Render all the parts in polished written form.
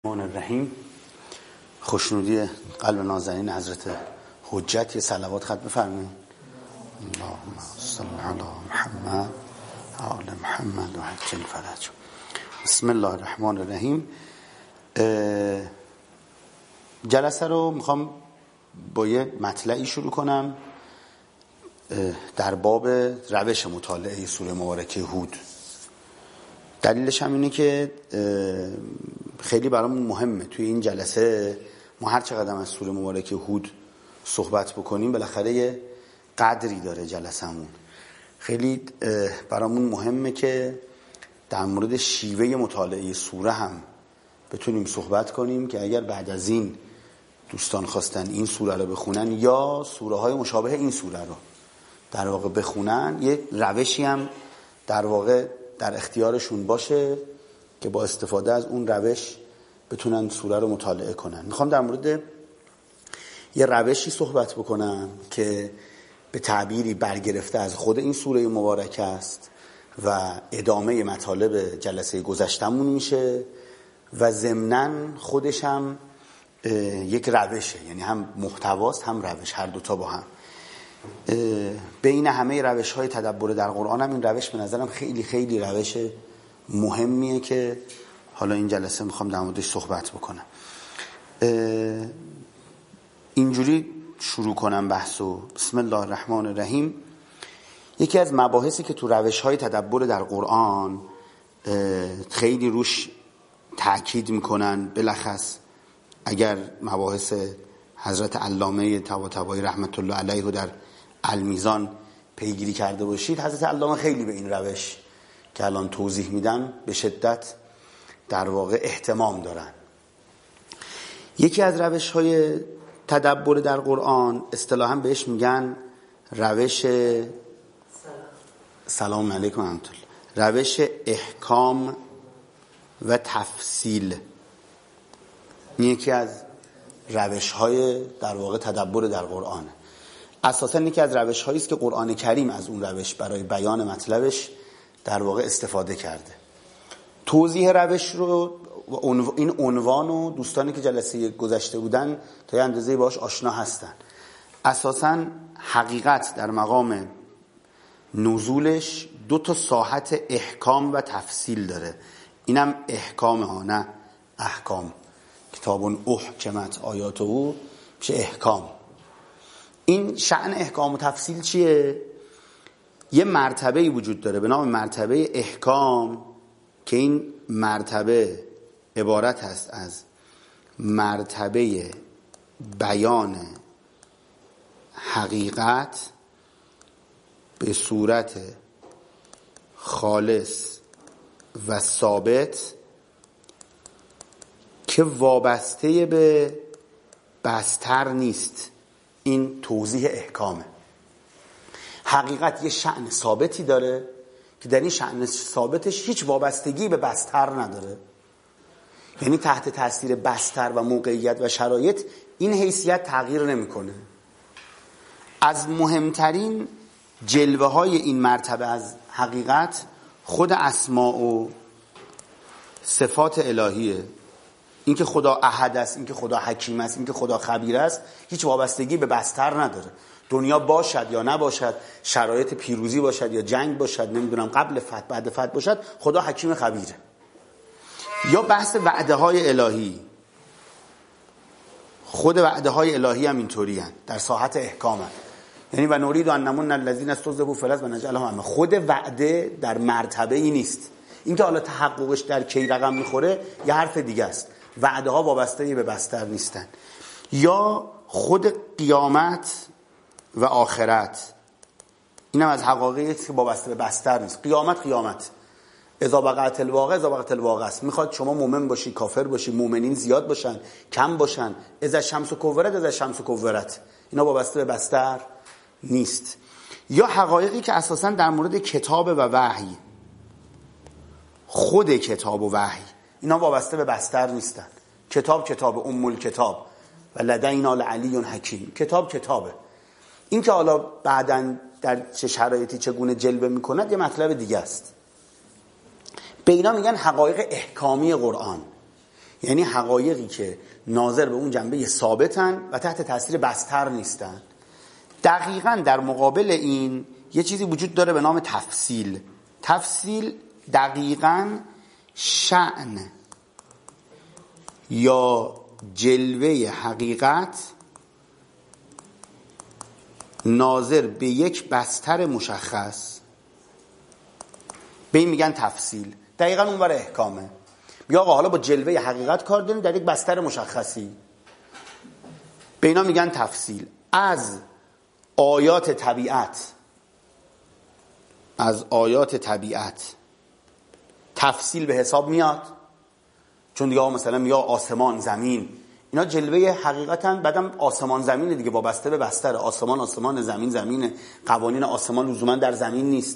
الرحیم. خوشنودی قلب نازنین حضرت حجت یه صلوات خط بفرمایید. اللهم صل علی محمد آل محمد و عجل فرج. بسم الله الرحمن الرحیم. جلسه رو میخوام با یه مطلعی شروع کنم در باب روش مطالعه سوره مبارکه هود. دلیلش هم اینه که خیلی برامون مهمه توی این جلسه ما هر چقدر از سوره مبارکه هود صحبت بکنیم بالاخره یه قدری داره جلسمون. خیلی برامون مهمه که در مورد شیوه مطالعه سوره هم بتونیم صحبت کنیم که اگر بعد از این دوستان خواستن این سوره رو بخونن یا سوره های مشابه این سوره رو در واقع بخونن، یه روشی هم در واقع در اختیارشون باشه که با استفاده از اون روش بتونن سوره رو مطالعه کنن. میخوام در مورد یه روشی صحبت بکنم که به تعبیری برگرفته از خود این سوره مبارکه است و ادامه مطالب جلسه گذشتمون میشه و ضمناً خودش هم یک روشه، یعنی هم محتواست هم روش، هر دوتا با هم. بین همه روش های تدبر در قرآن هم این روش به نظرم خیلی خیلی روش مهمیه که حالا این جلسه میخوام در موردش صحبت بکنم. اینجوری شروع کنم بحثو. بسم الله الرحمن الرحیم. یکی از مباحثی که تو روش های تدبر در قرآن خیلی روش تأکید میکنن، بلخص اگر مباحث حضرت علامه طباطبایی رحمت الله علیه رو در المیزان پیگیری کرده باشید، حضرت علامه خیلی به این روش که الان توضیح میدن به شدت در واقع اهتمام دارن. یکی از روش های تدبر در قرآن اصطلاحاً بهش میگن روش سلام علیکم ورحمة الله، روش احکام و تفصیل. یکی از روش های در واقع تدبر در قرآن اساساً یکی از روش هایی است که قرآن کریم از اون روش برای بیان مطلبش در واقع استفاده کرده. توضیح روش رو این عنوان و دوستانی که جلسه گذشته بودن تا یه اندازه‌ای باهاش آشنا هستن. اساساً حقیقت در مقام نزولش دو تا ساحت احکام و تفصیل داره. اینم احکام ها، نه احکام. کتاب احکمت آیاته میشه احکام. این شأن احکام و تفصیل چیه؟ یه مرتبه‌ای وجود داره به نام مرتبه احکام که این مرتبه عبارت هست از مرتبه بیان حقیقت به صورت خالص و ثابت که وابسته به بستر نیست. این توضیح احکامه. حقیقت یه شأن ثابتی داره که در این شأن ثابتش هیچ وابستگی به بستر نداره، یعنی تحت تاثیر بستر و موقعیت و شرایط این حیثیت تغییر نمیکنه. از مهمترین جلوه های این مرتبه از حقیقت خود اسماء و صفات الهیه. این که خدا احد است، این که خدا حکیم است، این که خدا خبیر است، هیچ وابستگی به بستر نداره. دنیا باشد یا نباشد، شرایط پیروزی باشد یا جنگ باشد، نمیدونم قبل فتح بعد فتح باشد، خدا حکیم خبیره. یا بحث وعده های الهی، خود وعده های الهی هم اینطوری هستند در ساحت احکام هست. یعنی و نرید ان نمن الذین استضعفوا فی الارض و نجعلهم ائمه. خود وعده در مرتبه ای نیست. اینکه حالا تحققش در کی رقم میخوره یه حرف دیگه است. وعده ها وابسته به بستر نیستن. یا خود قیامت و آخرت، اینم از حقایقی است که وابسته به بستر نیست. قیامت اذا وقعت الواقعه اذا وقعت الواقعه است. میخواد شما مومن باشی، کافر باشی، مومنین زیاد باشن، کم باشن، اذا الشمس کورت اذا الشمس کورت، اینا وابسته به بستر نیست. یا حقایقی که اساساً در مورد کتاب و وحی، خود کتاب و وحی، اینا وابسته به بستر نیستن. کتاب ام الکتاب و لدینا لعلی حکیم. کتابه. این که حالا بعداً در چه شرایطی چگونه جلوه میکند یه مطلب دیگه است. به اینا میگن حقایق احکامی قرآن. یعنی حقایقی که ناظر به اون جنبه ثابتن و تحت تاثیر بستر نیستن. دقیقاً در مقابل این یه چیزی وجود داره به نام تفصیل. تفصیل دقیقاً شأن یا جلوه حقیقت ناظر به یک بستر مشخص، به این میگن تفصیل. دقیقاً اونور احکامه. یا آقا حالا با جلوه حقیقت کار داریم در یک بستر مشخصی، به اینا میگن تفصیل. از آیات طبیعت تفصیل به حساب میاد، چون دیگه مثلا یا آسمان زمین اینا جلوه حقیقتن، بعدم آسمان زمین دیگه وابسته به بستر. آسمان زمین زمینه، قوانین آسمان لزوما در زمین نیست.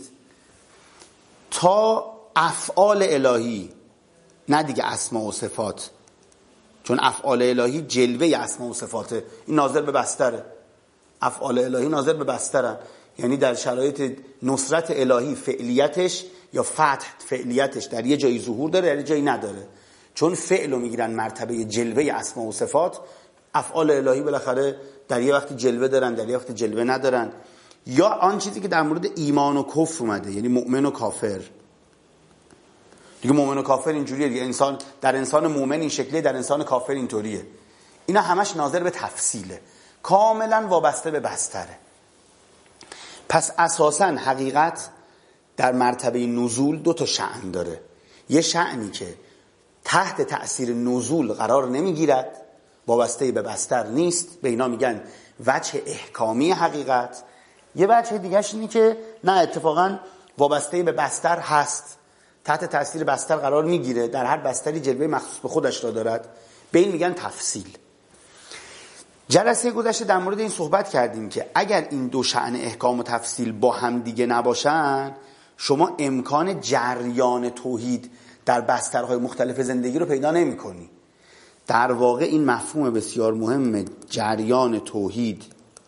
تا افعال الهی، نه دیگه اسما و صفات، چون افعال الهی جلوه اسما و صفاته، این ناظر به بستره. افعال الهی ناظر به بسترن، یعنی در شرایط نصرت الهی فعلیتش یا فتح فعلیتش در یه جایی ظهور داره، در یه جایی نداره. چون فعلو میگیرن مرتبه جلوه اسما و صفات، افعال الهی بالاخره در یه وقتی جلوه دارن، در یه وقتی جلوه ندارن. یا آن چیزی که در مورد ایمان و کفر اومده، یعنی مؤمن و کافر. دیگه مؤمن و کافر اینجوریه دیگه، انسان در انسان مؤمن این شکلیه، در انسان کافر اینطوریه. اینا همش ناظر به تفصیله، کاملا وابسته به بستره. پس اساساً حقیقت در مرتبه نزول دو تا شأن داره. یه شأنی که تحت تأثیر نزول قرار نمیگیرد، وابسته به بستر نیست، به اینا میگن وجه احکامی حقیقت. یه وجه دیگهش اینه که نه، اتفاقاً وابسته به بستر هست، تحت تأثیر بستر قرار میگیره، در هر بستری جلوه مخصوص به خودش را دارد، به این میگن تفصیل. جلسه گذشته در مورد این صحبت کردیم که اگر این دو شأن احکام و تفصیل با هم دیگه نباشن، شما امکان جریان توحید در بسترهای مختلف زندگی رو پیدا نمی کنی. در واقع این مفهوم بسیار مهم جریان توحید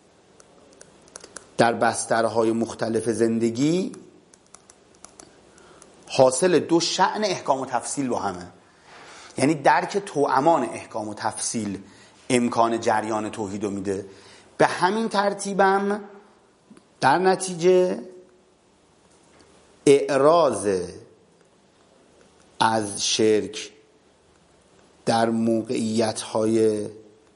در بسترهای مختلف زندگی حاصل دو شأن احکام و تفصیل با همه. یعنی درک توامان احکام و تفصیل امکان جریان توحید رو میده. به همین ترتیبم در نتیجه اعراض از شرک در موقعیت‌های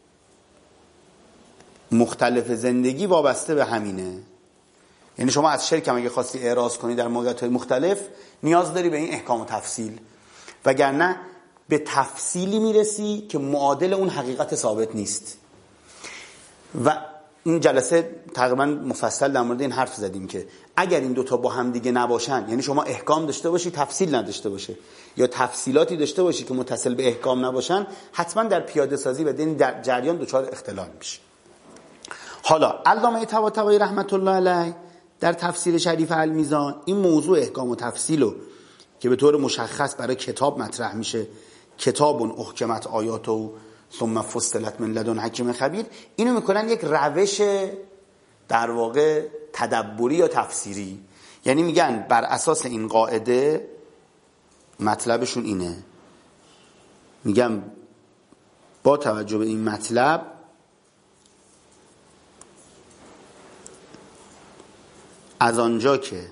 مختلف زندگی وابسته به همینه. یعنی شما از شرک هم اگه خواستی اعراض کنی در موقعیت‌های مختلف، نیاز داری به این احکام و تفصیل، وگرنه به تفصیلی میرسی که معادل اون حقیقت ثابت نیست. و این جلسه تقریبا مفصل در مورد این حرف زدیم که اگر این دوتا با هم دیگه نباشن، یعنی شما احکام داشته باشی تفصیل نداشته باشه، یا تفصیلاتی داشته باشی که متصل به احکام نباشن، حتما در پیاده سازی و در جریان دچار اختلال میشه. حالا علامه طباطبایی رحمت الله علیه در تفسیر شریف المیزان این موضوع احکام و تفصیلو که به طور مشخص برای کتاب مطرح میشه، کتاب احکمت آیاته ثم فصلت من لدن حکیم خبیر، اینو میکنن یک روش در واقع تدبری یا تفسیری. یعنی میگن بر اساس این قاعده، مطلبشون اینه، میگن با توجه به این مطلب از آنجا که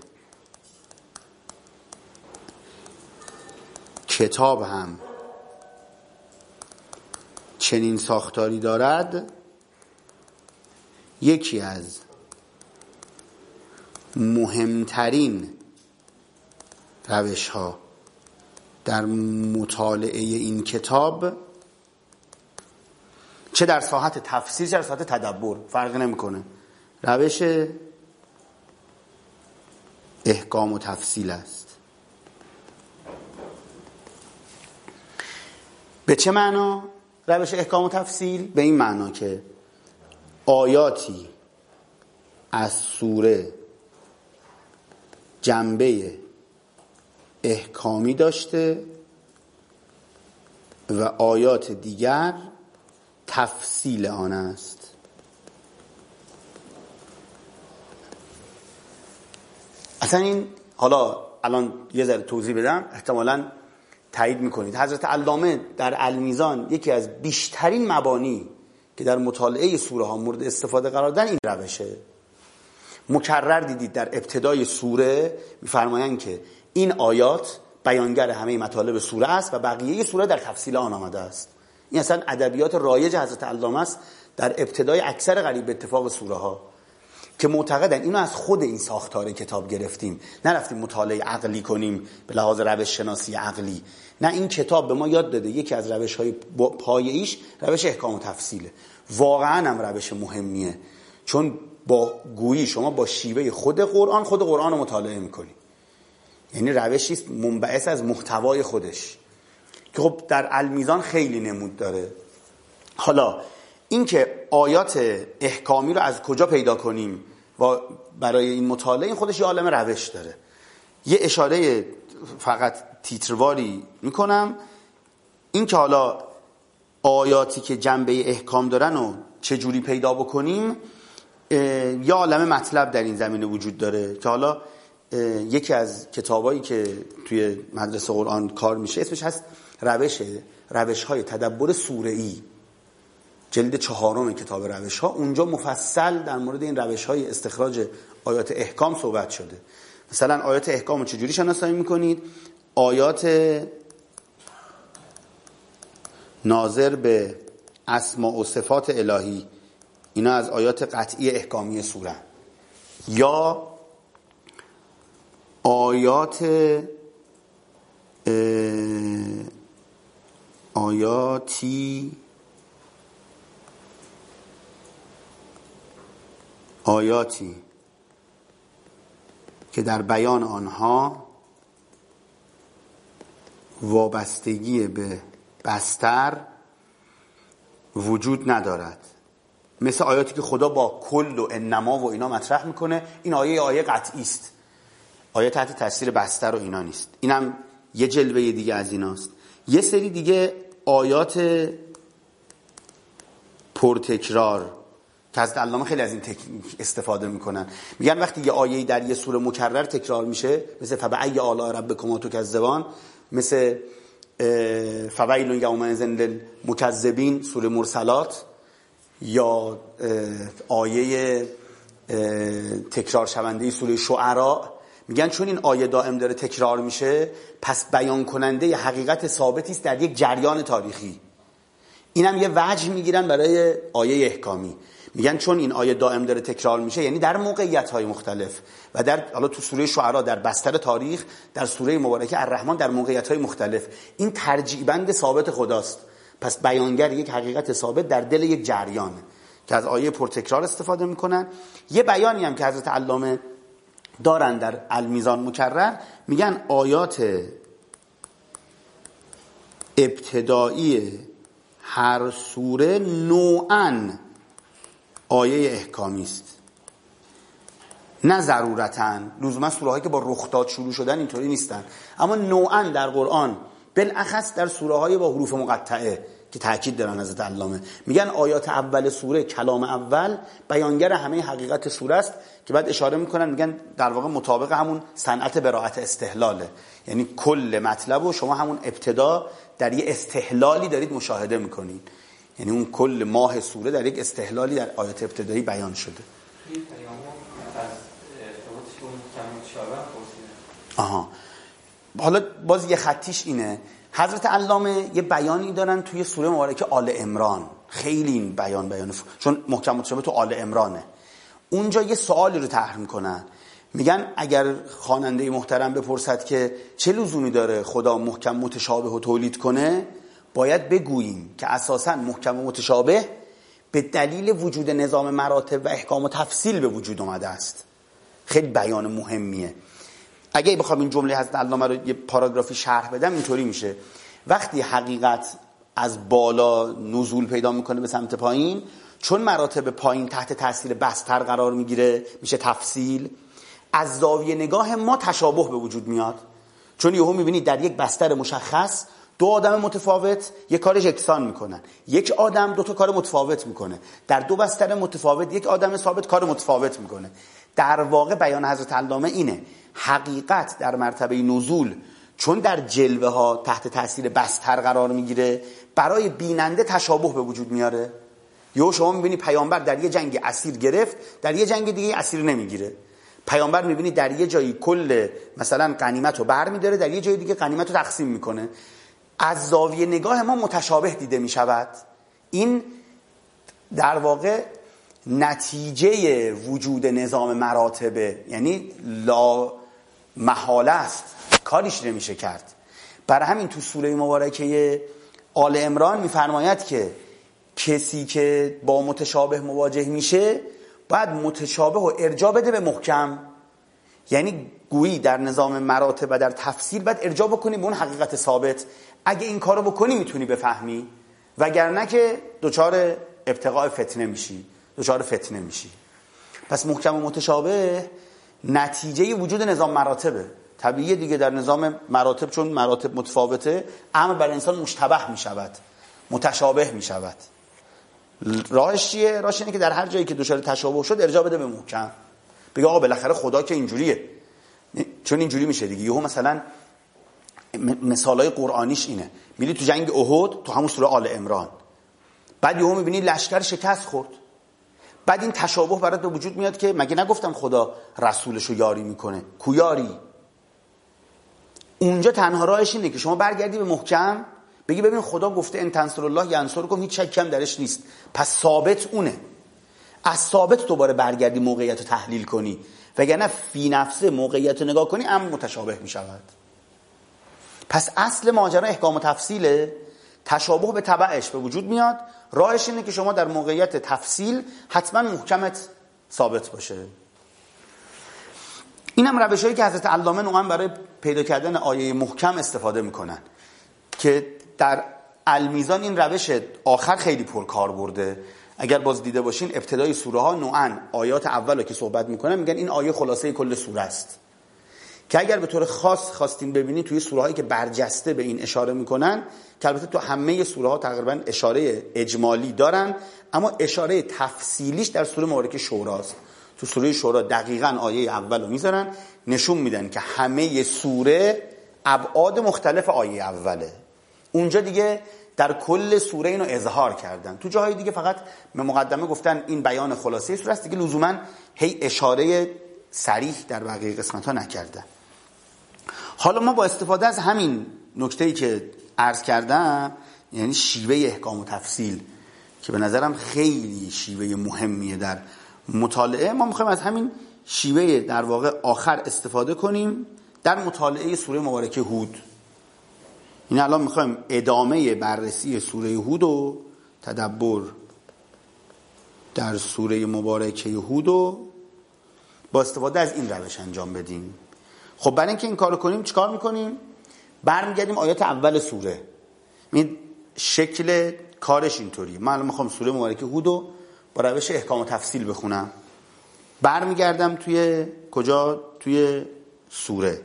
کتاب هم چنین ساختاری دارد، یکی از مهمترین روش‌ها در مطالعه این کتاب، چه در ساحت تفسیر چه در ساحت تدبر فرق نمیکنه، روش احکام و تفصیل است. به چه معنا روش احکام و تفصیل؟ به این معنا که آیاتی از سوره جنبه احکامی داشته و آیات دیگر تفصیل آن است. اصلا این، حالا الان یه ذره توضیح بدم، احتمالاً تایید میکنید. حضرت علامه در المیزان یکی از بیشترین مبانی که در مطالعه سوره ها مورد استفاده قرار دادن این روشه. مکرر دیدید در ابتدای سوره میفرمایند که این آیات بیانگر همه مطالب سوره است و بقیه سوره در تفصیل آن آمده است. این اصلا ادبیات رایج حضرت علامه است در ابتدای اکثر قریب به اتفاق سوره ها، که معتقدن اینو از خود این ساختار کتاب گرفتیم، نرفتیم مطالعه عقلی کنیم به لحاظ روش شناسی عقلی. نه، این کتاب به ما یاد داده یکی از روش‌های پایه‌ایش روش احکام و تفصیله. واقعا هم روش مهمیه، چون با گویی شما با شیوه خود قرآن رو مطالعه میکنی. یعنی روشی است منبعث از محتوای خودش که خب در المیزان خیلی نمود داره. حالا اینکه آیات احکامی رو از کجا پیدا کنیم و برای این مطالعه، این خودش یه عالم روش داره. یه اشاره فقط تیترواری میکنم، این که حالا آیاتی که جنبه احکام دارن و چجوری پیدا بکنیم، یه عالم مطلب در این زمینه وجود داره که حالا یکی از کتابایی که توی مدرسه قرآن کار میشه اسمش هست روش‌های تدبر سوره‌ای، جلد 4 کتاب روش‌ها. اونجا مفصل در مورد این روش‌های استخراج آیات احکام صحبت شده. مثلا آیات احکام رو چجوری شناسایی میکنید؟ آیات ناظر به اسماء و صفات الهی، اینا از آیات قطعی احکامی سوره، یا آیاتی که در بیان آنها وابستگی به بستر وجود ندارد، مثل آیاتی که خدا با کل و انما و اینا مطرح میکنه. این آیه قطعی است، آیه تحت تاثیر بستر و اینا نیست. اینم یه جلوه دیگه از ایناست. یه سری دیگه آیات پرتکرار که حضرت علامه خیلی از این تکنیک استفاده میکنن. میگن وقتی یه آیه‌ای در یه سوره مکرر تکرار میشه، مثل فبأی آلاء ربکما تکذبان، مثل فویل یومئذ للمکذبین سوره مرسلات، یا آیه تکرار شونده سوره شعراء، میگن چون این آیه دائم داره تکرار میشه، پس بیان کننده ی حقیقت ثابتی است در یک جریان تاریخی. اینم یه وجه میگیرن برای آیه احکامی. میگن چون این آیه دائم داره تکرار میشه، یعنی در موقعیت‌های مختلف و در حالا تو سوره شعراء در بستر تاریخ، در سوره مبارکه الرحمن در موقعیت‌های مختلف، این ترجیع بند ثابت خداست. پس بیانگر یک حقیقت ثابت در دل یک جریان که از آیه پرتکرار استفاده میکنن. یه بیانی هم که حضرت علامه دارن در المیزان مکرر، میگن آیات ابتدایی هر سوره نوعاً آیه احکامی است، نه ضرورتاً. لزوما سوره هایی که با رخداد شروع شدن اینطوری نیستن، اما نوعاً در قرآن، بالاخص در سوره های با حروف مقطعه که تاکید دارن حضرت علامه، میگن آیات اول سوره، کلام اول، بیانگر همه حقیقت سوره است، که بعد اشاره میکنن میگن در واقع مطابق همون صنعت براءت استحلاله. یعنی کل مطلب رو شما همون ابتدا در یه استحلالی دارید مشاهده میکنید، یعنی اون کل ماه سوره در یک استحلالی در آیات ابتدایی بیان شده. حالا باز یه خطیش اینه، حضرت علامه یه بیانی دارن توی سوره مبارکه آل عمران، خیلی این بیان چون محکم متشابه تو آل عمرانه. اونجا یه سوالی رو طرح میکنن، میگن اگر خواننده محترم بپرسد که چه لزومی داره خدا محکم متشابه رو تولید کنه، باید بگوییم که اساساً محکم و متشابه به دلیل وجود نظام مراتب و احکام و تفصیل به وجود اومده است. خیلی بیان مهمیه. اگه بخوام این جمله حضرت علامه رو یه پاراگرافی شرح بدم، اینطوری میشه: وقتی حقیقت از بالا نزول پیدا میکنه به سمت پایین، چون مراتب پایین تحت تاثیر بستر قرار میگیره، میشه تفصیل، از زاویه نگاه ما تشابه به وجود میاد. چون یهو میبینید در یک بستر مشخص دو آدم متفاوت یک کارش یکسان میکنن، یک آدم دو تا کار متفاوت میکنه، در دو بستر متفاوت یک آدم ثابت کار متفاوت میکنه. در واقع بیان حضرت علامه اینه: حقیقت در مرتبه نزول چون در جلوه ها تحت تاثیر بستر قرار میگیره، برای بیننده تشابه به وجود میاره. یا شما میبینی پیامبر در یه جنگ اسیر گرفت، در یه جنگ دیگه اسیر نمیگیره. پیامبر میبینی در یه جایی کل مثلا غنیمت رو برمیداره، در یه جای دیگه غنیمت رو تقسیم میکنه. از زاویه نگاه ما متشابه دیده میشود. این در واقع نتیجه وجود نظام مراتبه، یعنی لا محاله است، کاریش نمیشه کرد. برای همین تو سوره مبارکه آل عمران میفرماید که کسی که با متشابه مواجه میشه باید متشابه و ارجاع بده به محکم. یعنی گویی در نظام مراتب و در تفسیر باید ارجاع بکنی به اون حقیقت ثابت. اگه این کارو بکنی میتونی بفهمی، وگرنه که دچار ابتغاء فتنه میشی، دچار فتنه میشی. پس محکم و متشابه نتیجه وجود نظام مراتبه. طبیعیه دیگه، در نظام مراتب چون مراتب متفاوته، امر بر انسان مشتبه میشود، متشابه میشود. راهش چیه؟ راهش اینه که در هر جایی که دچار تشابه شد ارجاع بده به محکم. بگه آقا بالاخره خدا که اینجوریه، چون اینجوری میشه دیگه. یهو مثلا مثالای قرآنیش اینه، میری تو جنگ احد تو همون سوره آل عمران، بعد یهو میبینی لشکر شکست خورد، بعد این تشابه برات به وجود میاد که مگه نگفتم خدا رسولشو یاری میکنه؟ کو یاری؟ اونجا تنها راهش اینه که شما برگردی به محکم، بگی ببین خدا گفته ان تنصر الله ینصرکم، هیچ شکی هم درش نیست، پس ثابت اونه. از ثابت دوباره برگردی موقعیت رو تحلیل کنی، وگرنه فی نفسه موقعیت رو نگاه کنی امر متشابه میشود. پس اصل ماجرا احکام و تفصیله، تشابه به تبعش به وجود میاد. راهش اینه که شما در موقعیت تفصیل حتما محکمت ثابت باشه. اینم روشایی که حضرت علامه نوعا برای پیدا کردن آیه محکم استفاده میکنن که در المیزان این روش آخر خیلی پرکار برده. اگر باز دیده باشین ابتدای سوره ها نوعا آیات اولو که صحبت میکنن میگن این آیه خلاصه کل سوره است، که اگر به طور خاص خواستیم ببینید توی سوره هایی که برجسته به این اشاره میکنن، که البته تو همه سوره ها تقریبا اشاره اجمالی دارن، اما اشاره تفصیلیش در سوره مبارکه شوراست. تو سوره شورا دقیقاً آیه اولو میذارن، نشون میدن که همه سوره ابعاد مختلف آیه اوله. اونجا دیگه در کل سوره اینو اظهار کردن. تو جاهای دیگه فقط به مقدمه گفتن این بیان خلاصه سوره است، دیگه لزوما هی اشاره صریح در بقیه قسمت ها نکردن. حالا ما با استفاده از همین نکته‌ای که عرض کردم، یعنی شیوه احکام و تفصیل که به نظرم خیلی شیوه مهمیه در مطالعه، ما میخوایم از همین شیوه در واقع آخر استفاده کنیم در مطالعه سوره مبارکه هود. این الان میخوایم ادامه بررسی سوره هود و تدبر در سوره مبارکه هود و با استفاده از این روش انجام بدیم. خب برای اینکه این کارو کنیم چیکار میکنیم؟ برمیگردیم آیات اول سوره. این شکل کارش اینطوریه. من الان میخوام سوره مبارکه هود رو با روش احکام و تفصیل بخونم. برمیگردم توی کجا؟ توی سوره.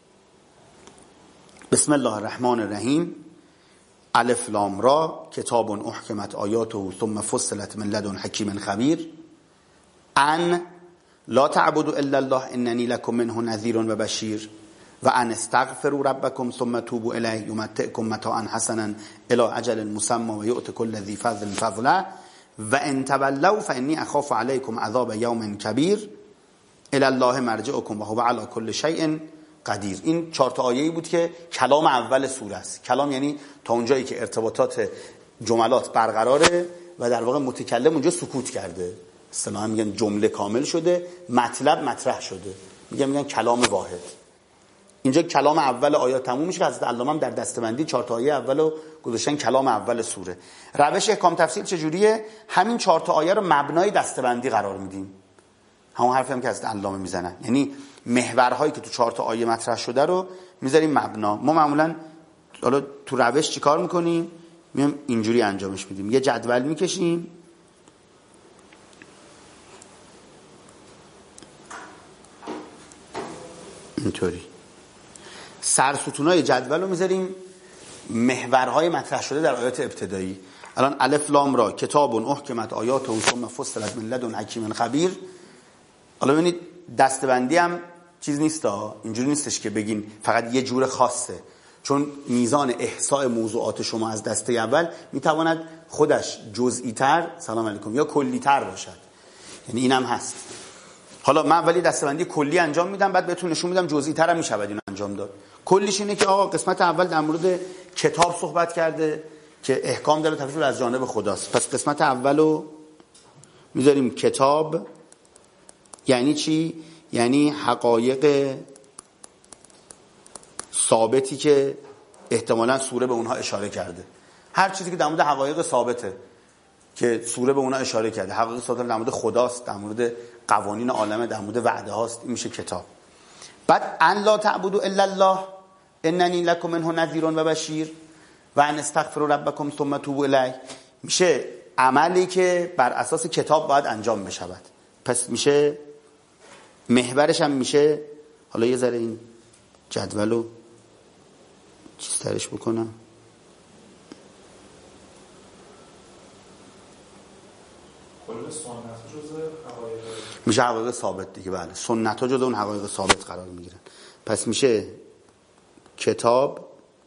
بسم الله الرحمن الرحیم. الف لام را کتاب احکمت آیاته ثم فصلت من لدن حکیم خبیر. ان لا تعبدوا الا الله اننی لکم منه نذیر و بشیر و ان استغفروا ربکم ثم توبوا الیه یمتعکم متاعا حسنا الی اجل مسمى و یؤت کل ذی فضل فضله و ان تولوا فانی اخاف علیکم عذاب یوم کبیر الی الله مرجعکم و هو علی کل شیء قدیر. این 4 تا آیه‌ای بود که کلام اول سوره است. کلام یعنی تا اونجایی که ارتباطات جملات برقراره و در واقع متکلم اونجا سکوت کرده. اصطلاحاً میگن جمله کامل شده، مطلب مطرح شده، میگن کلام واحد. اینجا کلام اول آیات تموم میشه. حضرت علامه هم در دسته‌بندی 4 تا آیه اولو گذاشتن کلام اول سوره. روش احکام تفصیل چجوریه؟ همین 4 تا آیه رو مبنای دسته‌بندی قرار میدیم. همون حرفی هم که حضرت علامه میزنن، یعنی محورهایی که تو 4 تا آیه مطرح شده رو میذاریم مبنا. ما معمولا حالا تو روش چیکار میکنیم؟ میام اینجوری انجامش میدیم. یه جدول میکشیم، اینطوری سرستونای جدول رو میذاریم محورهای مطرح شده در آیات ابتدایی. الان الف لام را کتاب احکمت آیاته ثم فصلت من لدن حکیم خبیر. حالا ببینید دستبندی هم چیز نیست اینجوری نیستش که بگین فقط یه جور خاصه، چون میزان احصاء موضوعات شما از دسته اول میتواند خودش جزئی تر سلام علیکم یا کلی تر باشد، یعنی اینم هست. حالا من ولی دسته‌بندی کلی انجام میدم، بعد بهتون نشون میدم جزئی تر هم میشه اینو انجام داد. کلیش اینه که آقا قسمت اول در مورد کتاب صحبت کرده که احکام داره تفسیر از جانب خداست، پس قسمت اولو میذاریم کتاب. یعنی چی؟ یعنی حقایق ثابتی که احتمالاً سوره به اونها اشاره کرده. هر چیزی که در مورد حقایق ثابته که سوره به اونها اشاره کرده، حقایق ثابت در مورد خداست، در مورد قوانین عالمه، در مورد وعده هاست، این میشه کتاب. بعد ان لا تعبدوا الا الله اننی لکم منه نذیر و بشیر و ان استغفروا ربکم ثم توبوا الیه، میشه عملی که بر اساس کتاب باید انجام بشود. پس میشه محورش هم میشه، حالا یه ذره این جدولو چیز ترش بکنم، کل سنت جزء حقایق میشه حقایق ثابت دیگه. بله سنت ها جزء اون حقایق ثابت قرار میگیرن. پس میشه کتاب،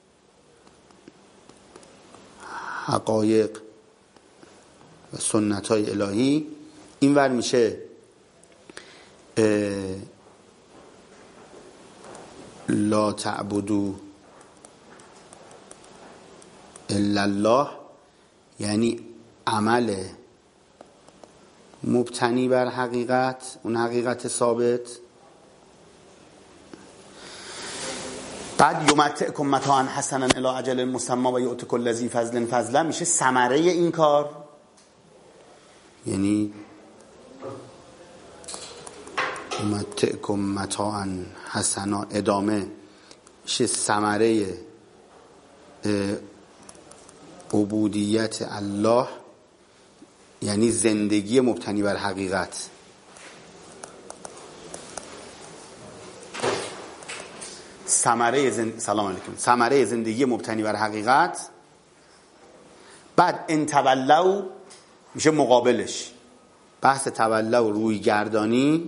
حقایق و سنت های الهی. این ور میشه لا تعبدوا الا الله، یعنی عمل مبتنی بر حقیقت، اون حقیقت ثابت. بعد یمتعکم متاعا حسنا الی اجل مسمى و یؤتی کل ذی فضل فضلا، میشه ثمره این کار، یعنی یمتعکم متاعا حسنا ادامه میشه ثمره عبودیت الله، یعنی زندگی مبتنی بر حقیقت. سلام علیکم، ثمره زندگی مبتنی بر حقیقت. بعد ان تولوا میشه مقابلش، بحث تولوا روی گردانی.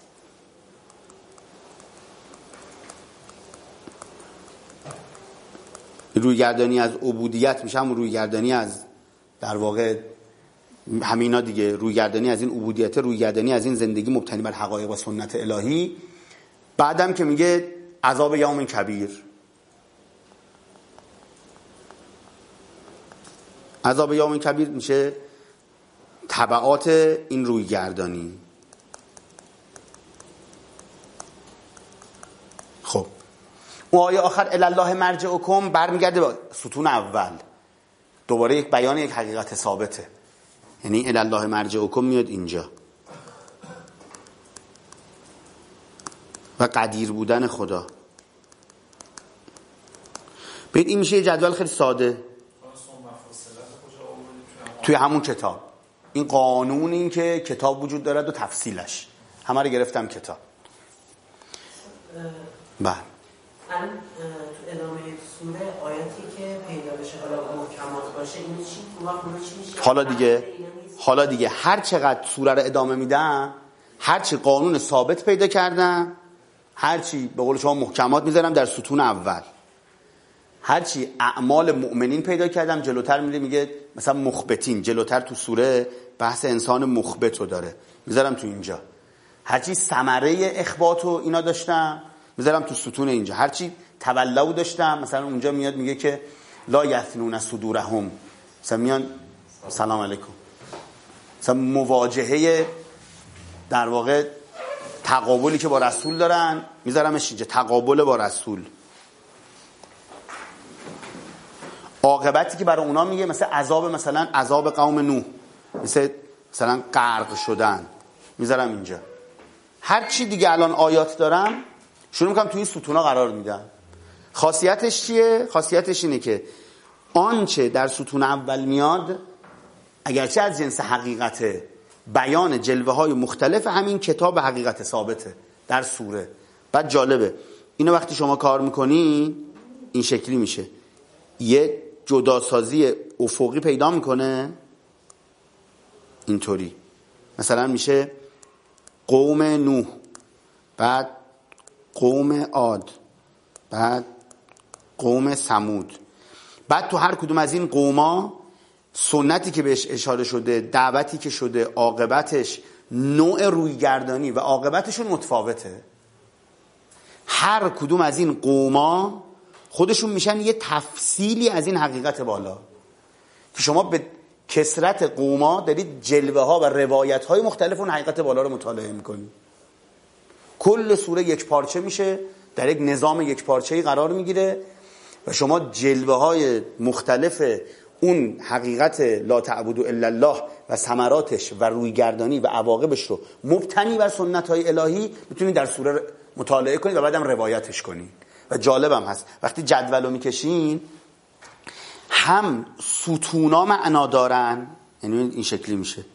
روی گردانی از عبودیت میشه همون روی گردانی از در واقع همینا دیگه، روی گردانی از این عبودیت، روی گردانی از این زندگی مبتنی بر حقایق و سنت الهی. بعدم که میگه عذاب یوم کبیر، عذاب یوم کبیر میشه تبعات این روی گردانی. خب اون آیه آخر الی الله مرجعکم برمیگرده به ستون اول، دوباره یک بیان یک حقیقت ثابته، یعنی الی الله مرجعکم میاد اینجا و قدیر بودن خدا. ببین این میشه یه جدول خیلی ساده توی همون کتاب. این قانون، این که کتاب وجود دارد و تفصیلش همه رو گرفتم کتاب. بله الان تو ادامه سوره آیاتی که پیدا بشه حالا محکمات باشه این چی میشه؟ حالا دیگه هر چقدر سوره رو ادامه میدم، هر چی قانون ثابت پیدا کردم، هر چی به قول شما محکمات میذارم در ستون اول، هر چی اعمال مؤمنین پیدا کردم جلوتر میگه مثلا مخبتین، جلوتر تو سوره بحث انسان مخبتو داره میذارم تو اینجا. هر چی ثمره اخباتو اینا داشتم میذارم تو ستون اینجا. هر چی تولوا داشتم مثلا اونجا میاد میگه که لا یثنون صدورهم، مثلا میان سلام علیکم، مثلا مواجهه در واقع تقابلی که با رسول دارن میذارمش اینجا، تقابل با رسول. عاقبتی که برای اونا میگه مثلا عذاب، مثلا عذاب قوم نوح، مثلا غرق شدن میذارم اینجا. هر چی دیگه الان آیات دارم شروع میکنم توی این ستونا قرار میدم. خاصیتش چیه؟ خاصیتش اینه که آنچه در ستون اول میاد اگرچه از جنس حقیقت بیان جلوه های مختلف همین کتاب حقیقت ثابته در سوره. بعد جالبه اینو وقتی شما کار میکنی این شکلی میشه، یه جداسازی افقی پیدا میکنه اینطوری، مثلا میشه قوم نوح، بعد قوم عاد، بعد قوم ثمود. بعد تو هر کدوم از این قوما سنتی که بهش اشاره شده، دعوتی که شده، عاقبتش، نوع رویگردانی و عاقبتشون متفاوته. هر کدوم از این قوما خودشون میشن یه تفصیلی از این حقیقت بالا که شما به کثرت قوما دارید جلوه ها و روایت های مختلف اون حقیقت بالا رو مطالعه میکنید. کل سوره یک پارچه میشه، در یک نظام یک پارچه‌ای قرار میگیره و شما جلوه های مختلف اون حقیقت لا تعبدوا الا الله و ثمراتش و رویگردانی و عواقبش رو مبتنی بر سنت های الهی میتونید در سوره مطالعه کنید و بعدم روایتش کنید. و جالبم هست وقتی جدول رو میکشین هم ستونا معنا دارن، یعنی این شکلی میشه،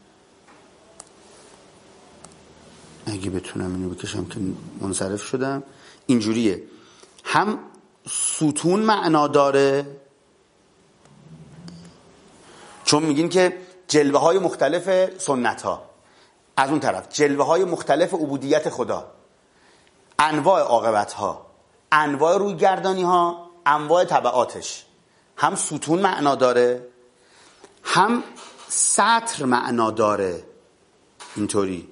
اگه بتونم اینو بکشم که منصرف شدم، اینجوریه، هم ستون معنا داره چون میگین که جلوه های مختلف سنت ها، از اون طرف جلوه های مختلف عبودیت خدا، انواع عاقبت ها، انواع رویگردانی ها، انواع تبعاتش، هم ستون معنا داره هم سطر معنا داره. اینطوری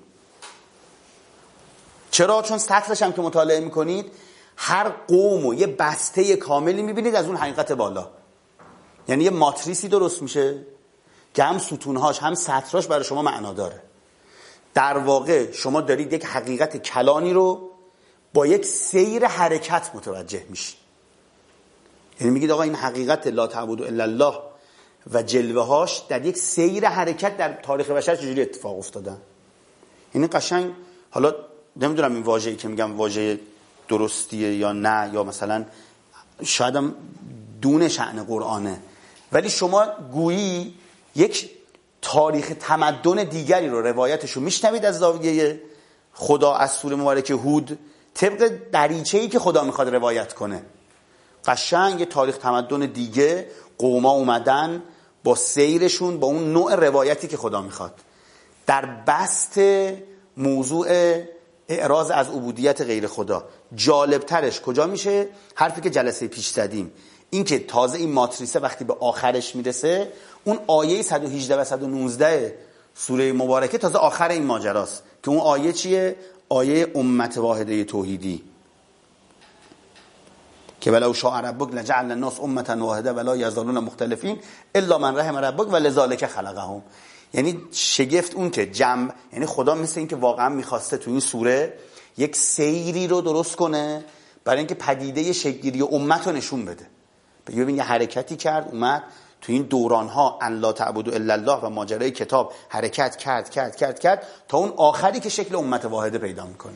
چرا؟ چون سطرش هم که مطالعه میکنید هر قوم و یه بسته کاملی میبینید از اون حقیقت بالا، یعنی یه ماتریسی درست میشه که هم ستونهاش هم سطراش برای شما معنا داره. در واقع شما دارید یک حقیقت کلانی رو با یک سیر حرکت متوجه میشید. یعنی میگید آقا این حقیقت لا تعبدوا الا الله و جلوه‌هاش در یک سیر حرکت در تاریخ بشر چجوری اتفاق افتادن. یعنی قشنگ، حالا نمیدونم این واژه‌ای که میگم واژه درستیه یا نه، یا مثلا شایدم دون شأن قرآنه، ولی شما گویی یک تاریخ تمدن دیگری رو روایتشو میشنوید از زاویه خدا از سوره مبارکه هود، طبق دریچه‌ای که خدا میخواد روایت کنه. قشنگ تاریخ تمدن دیگه، قوما اومدن با سیرشون با اون نوع روایتی که خدا میخواد در بست موضوع اعراض از عبودیت غیر خدا. جالبترش کجا میشه؟ حرفی که جلسه پیش زدیم، این که تازه این ماتریسه وقتی به آخرش میرسه، اون آیه 118 و 119 سوره مبارکه تازه آخر این ماجراست که اون آیه چیه؟ آیه امت واحده توحیدی که ولو شاء ربک لجعل الناس امه واحده ولا یزالون مختلفین الا من رحم ربک ولذلک خلقهم. یعنی شگفت اون که جمع، یعنی خدا مثل این که واقعا میخواسته تو این سوره یک سیری رو درست کنه برای اینکه پدیده شکل‌گیری امت رو نشون بده. ببین یه حرکتی کرد، اومد تو این دورانها ان لا تعبدوا الا الله و ماجرای کتاب حرکت کرد تا اون آخری که شکل امت واحده پیدا میکنه.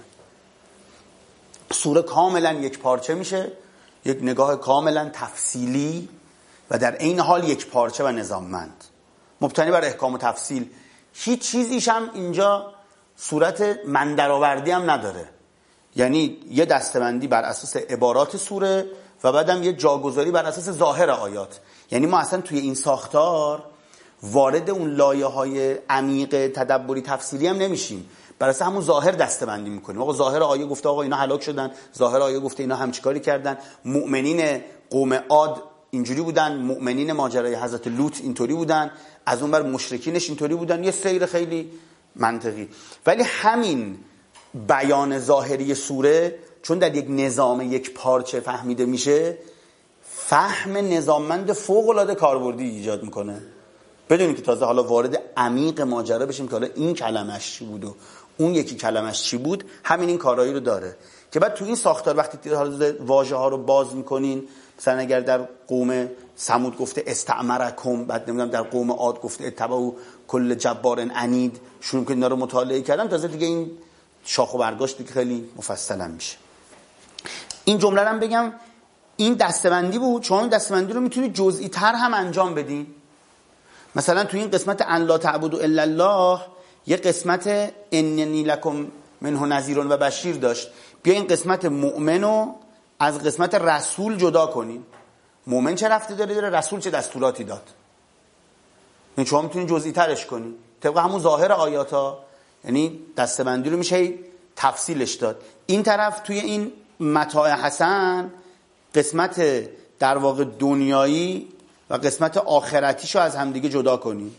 سوره کاملا یک پارچه میشه، یک نگاه کاملا تفصیلی و در عین حال یک پارچه و نظاممند، مبتنی بر احکام و تفصیل. هیچ چیزیش هم اینجا صورت مندرآوردی هم نداره، یعنی یه دسته‌بندی بر اساس عبارات سوره و بعدم یه جاگذاری بر اساس ظاهر آیات. یعنی ما اصلا توی این ساختار وارد اون لایه‌های عمیق تدبری تفسیری هم نمیشیم، بر اساس همون ظاهر دسته‌بندی میکنیم. آقا ظاهر آیه گفته آقا اینا هلاک شدن، ظاهر آیه گفته اینا هم چیکاری کردن، مؤمنین قوم عاد اینجوری بودن، مؤمنین ماجرای حضرت لوط اینطوری بودن، از اون بر مشرکینش اینطوری بودن، یه سیر خیلی منطقی. ولی همین بیان ظاهری سوره چون در یک نظام یک پارچه فهمیده میشه، فهم نظاممند فوق‌العاده کاربردی ایجاد میکنه، بدونید که تازه حالا وارد عمیق ماجرا بشیم که حالا این کلمش چی بود و اون یکی کلمش چی بود. همین این کارایی رو داره که بعد تو این ساختار وقتی واژه ها رو باز میکنین، مثلا اگر در قوم ثمود گفته استعمرکم، بعد نمیدونم در قوم عاد گفته اتبعوا کل جبار عنید، شروع کنید اینا رو مطالعه کردن، تازه دیگه این شاخ و برگاش دیگه خیلی مفصلا میشه. این جمله رو هم بگم، این دسته‌بندی بود. شما این دسته‌بندی رو میتونید جزئی تر هم انجام بدین. مثلا تو این قسمت ان لا تعبدوا الا الله یه قسمت اننی لکم منه نذیر و بشیر داشت. بیا این قسمت مؤمن رو از قسمت رسول جدا کنین. مؤمن چه رفتی داره، رسول چه دستوراتی داد. این شما میتونید جزئی ترش کنین طبق همون ظاهر آیاتا، یعنی دسته‌بندی رو میشه تفصیلش داد. این طرف توی این متاع حسن قسمت در واقع دنیایی و قسمت آخرتیشو از همدیگه جدا کنی،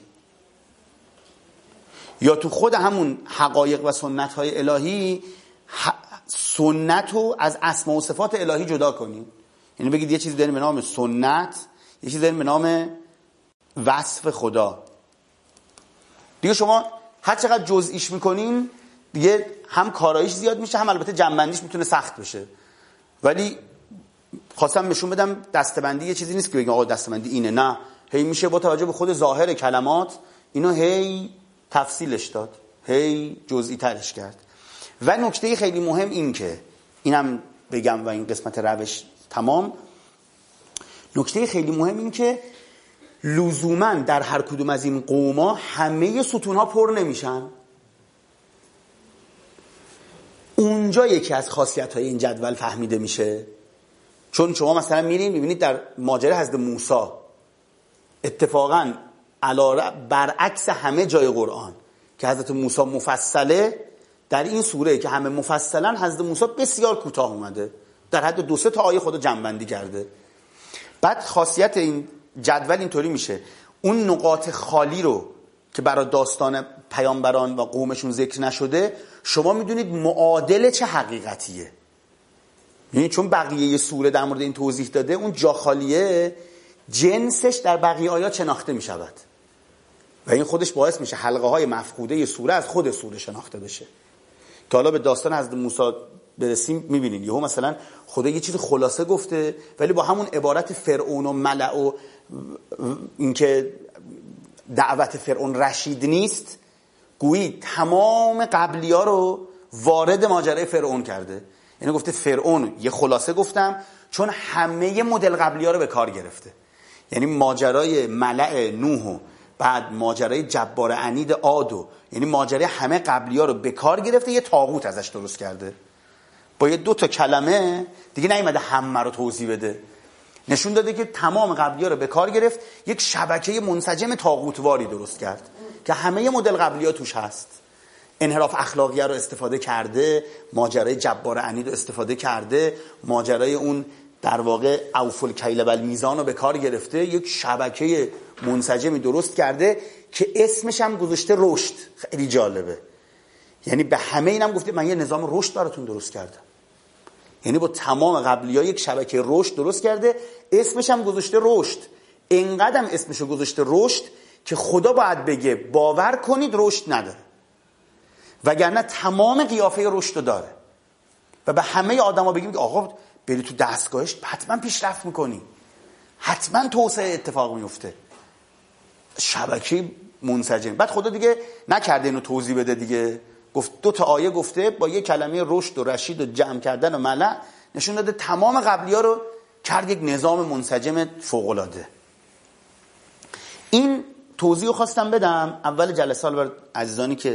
یا تو خود همون حقایق و سنت‌های الهی سنتو از اسماء و صفات الهی جدا کنی. یعنی بگید یه چیزی داریم به نام سنت، یه چیزی داریم به نام وصف خدا. دیگه شما هر چقدر جزئیش میکنین دیگه هم کارایش زیاد میشه، هم البته جمع‌بندیش میتونه سخت بشه. ولی خواستم نشون بدم دسته‌بندی یه چیزی نیست که بگیم آقا دسته‌بندی اینه، نه، هی میشه با توجه به خود ظاهر کلمات اینو هی تفصیلش داد، هی جزئی ترش کرد. و نکته خیلی مهم این که اینم بگم و این قسمت روش تمام، نکته خیلی مهم این که لزوما در هر کدوم از این قوما همه ستونها پر نمیشن. اونجا یکی از خاصیت‌های این جدول فهمیده میشه. چون شما مثلا میرین میبینید در ماجرای حضرت موسی اتفاقاً برعکس همه جای قرآن که حضرت موسی مفصله، در این سوره که همه مفصلن حضرت موسی بسیار کوتاه اومده، در حد 2-3 آیه خدا جمع‌بندی کرده. بعد خاصیت این جدول اینطوری میشه، اون نقاط خالی رو که برای داستان پیامبران و قومشون ذکر نشده شما میدونید معادل چه حقیقتیه. یعنی چون بقیه سوره در مورد این توضیح داده، اون جا خالیه جنسش در بقیه آیات شناخته میشود و این خودش باعث میشه حلقه های مفقوده سوره از خود سوره شناخته بشه. که حالا به داستان حضرت موسی برسیم میبینین یهو مثلا خدا یه چیز خلاصه گفته ولی با همون عبارت فرعون و ملأ و اینکه دعوت فرعون رشید نیست، گویی تمام قبلی ها رو وارد ماجرای فرعون کرده. یعنی گفته فرعون یه خلاصه گفتم چون همه مدل قبلی ها رو به کار گرفته. یعنی ماجرای ملأ نوح و بعد ماجرای جبار عنید عاد، یعنی ماجرای همه قبلی ها رو به کار گرفته، یه طاغوت ازش درست کرده. با یه 2 کلمه دیگه نیومده همه رو توضیح بده، نشون داده که تمام قبلی ها رو به کار گرفت، یک شبکه منسجم طاغوتواری درست کرد که همه مدل قبلی ها توش هست. انحراف اخلاقی رو استفاده کرده، ماجرای جبار عنید رو استفاده کرده، ماجرای اون در واقع اوفوا الکیل والمیزان رو به کار گرفته، یک شبکه منسجمی درست کرده که اسمش هم گذاشته رشد. خیلی جالبه. یعنی به همه اینم گفته من یه نظام رشد براتون درست کردم. یعنی با تمام قبلی‌ها یک شبکه رشد درست کرده، اسمش هم گذاشته رشد. اینقدرم اسمشو گذاشته رشد که خدا باید بگه باور کنید رشد نداره، وگرنه تمام قیافه رشد رو داره. و به همه آدما بگیم آقا بری تو دستگاهش حتما پیشرفت میکنی، حتما توسعه اتفاق میفته. شبکه منسجم. بعد خدا دیگه نکرده اینو توضیح بده دیگه، گفت 2 آیه گفته با یه کلمه رشد و رشید و جمع کردن و ملأ نشون داده تمام قبلی‌ها رو کرد یک نظام منسجم فوق‌العاده. این توضیح رو خواستم بدم اول جلسه برای عزیزانی که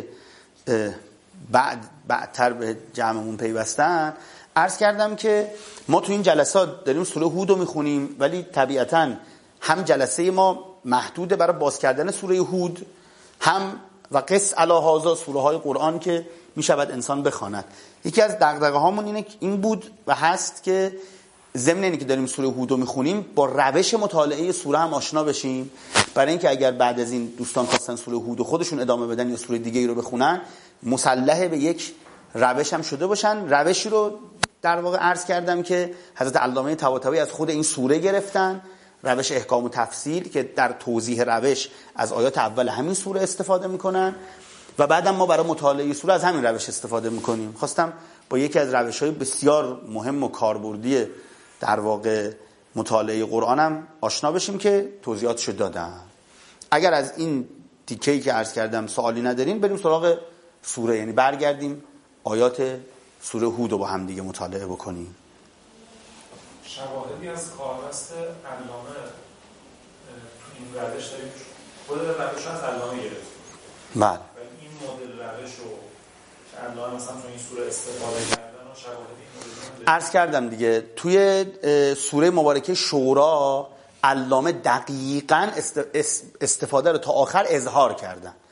بعدتر به جمعمون پیوستن. عرض کردم که ما تو این جلسات داریم سوره هود رو میخونیم، ولی طبیعتاً هم جلسه ما محدوده برای باز کردن سوره هود، هم و قص علی هذا سوره های قرآن که میشود انسان بخواند. یکی از دغدغه هامون این بود و هست که ضمن اینکه داریم سوره هود رو میخونیم با روش مطالعه سوره هم آشنا بشیم، برای اینکه اگر بعد از این دوستان خواستن سوره هود خودشون ادامه بدن یا سوره دیگه ای رو بخونن مسلح به یک روش هم شده باشن. روشی رو در واقع عرض کردم که حضرت علامه طباطبایی از خود این سوره گرفتن، روش احکام و تفصیل که در توضیح روش از آیات اول همین سوره استفاده میکنن و بعدم ما برای مطالعه سوره از همین روش استفاده میکنیم. خواستم با یکی از روش‌های بسیار مهم و کاربردی در واقع مطالعه قرآنم آشنا بشیم که توضیحاتشو دادم. اگر از این تیکه‌ای که عرض کردم سوالی ندارین بریم سراغ سوره، یعنی برگردیم آیات سوره هود رو با هم دیگه مطالعه بکنیم. شواهدی از کاربست علامه این روش داریم، خود روش از علامه گرفت. بله. ولی این مدل روش رو که علامه مثلا تو این سوره استفاده کردن و شواهدی این مدل عرض کردم دیگه توی سوره مبارکه شورا علامه دقیقاً استفاده رو تا آخر اظهار کردن.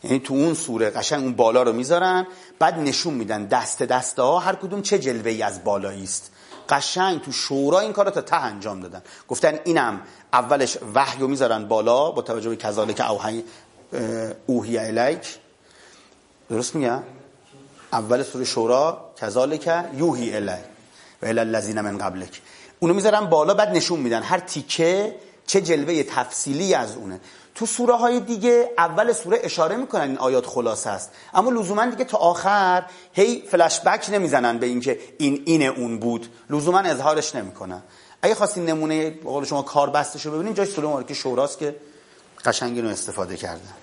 یعنی تو اون سوره قشنگ اون بالا رو میذارن، بعد نشون میدن دسته ها هر کدوم چه جلوه‌ای از بالایی است. قشنگ تو شورا این کارو تا ته انجام دادن، گفتن اینم اولش وحیو میذارن بالا با توجه به کذالک اوحی الیک، درست میگم؟ اول سوره شورا کذالک یوحی الیک و الی الذین من قبلک، اونو میذارن بالا، بعد نشون میدن هر تیکه چه جلوه تفصیلی از اونه. تو سوره های دیگه اول سوره اشاره میکنن این آیات خلاصه است، اما لزوما دیگه تا آخر هی فلش بک نمیزنن به اینکه این اون بود، لزوما اظهارش نمیکنن. اگه خواستین نمونه به قول شما کار بستشو ببینید، جای سوره مبارکه شوراست که قشنگ اینو استفاده کردن.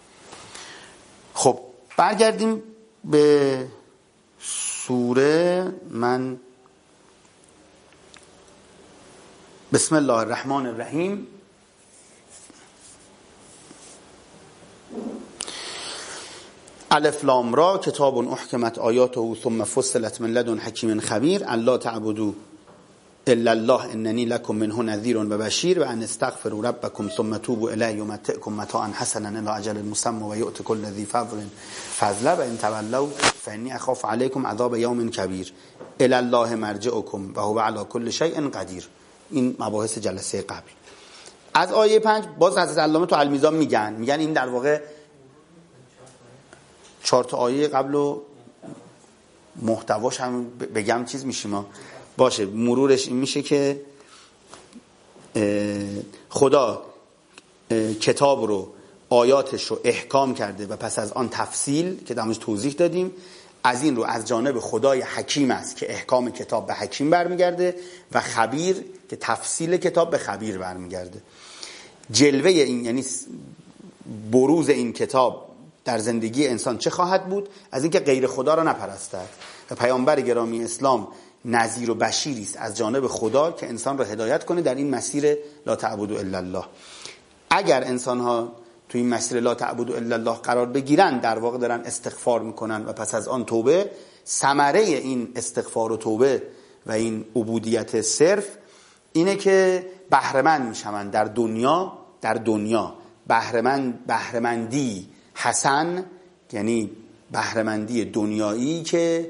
خب برگردیم به سوره. من بسم الله الرحمن الرحیم. الف لام را کتاب احکمت آیاته ثم فصلت من لدن حکیم خبیر الا تعبدوا الا الله اننی لکم منه نذیر و بشیر و ان استغفروا ربکم ثم توبوا الیه یمتعکم متاعا حسنا الی اجل مسمى و یؤت کل ذی فضل فضله و ان تولوا فانی اخاف علیکم عذاب یوم کبیر الی الله مرجعکم و هو علی کل شیء قدیر. این مباحث جلسه قبل. از آیه 5 باز حضرت علامه تو المیزان میگن این در واقع 4 تا آیه قبل و محتواش هم بگم چیز میشیم باشه. مرورش این میشه که خدا کتاب رو آیاتش رو احکام کرده و پس از آن تفصیل که درموش توضیح دادیم، از این رو از جانب خدای حکیم است که احکام کتاب به حکیم برمیگرده و خبیر که تفصیل کتاب به خبیر برمیگرده. جلوه این یعنی بروز این کتاب در زندگی انسان چه خواهد بود؟ از اینکه غیر خدا را نپرستد و پیامبر گرامی اسلام نذیر و بشیری است از جانب خدا که انسان را هدایت کنه در این مسیر لا تعبدوا الا الله. اگر انسان ها تو این مسیر لا تعبدوا الا الله قرار بگیرن، در واقع دارن استغفار میکنن و پس از آن توبه، ثمره این استغفار و توبه و این عبودیت صرف اینه که بهره‌مند میشن در دنیا بهره‌مندی حسن، یعنی بهره‌مندی دنیایی که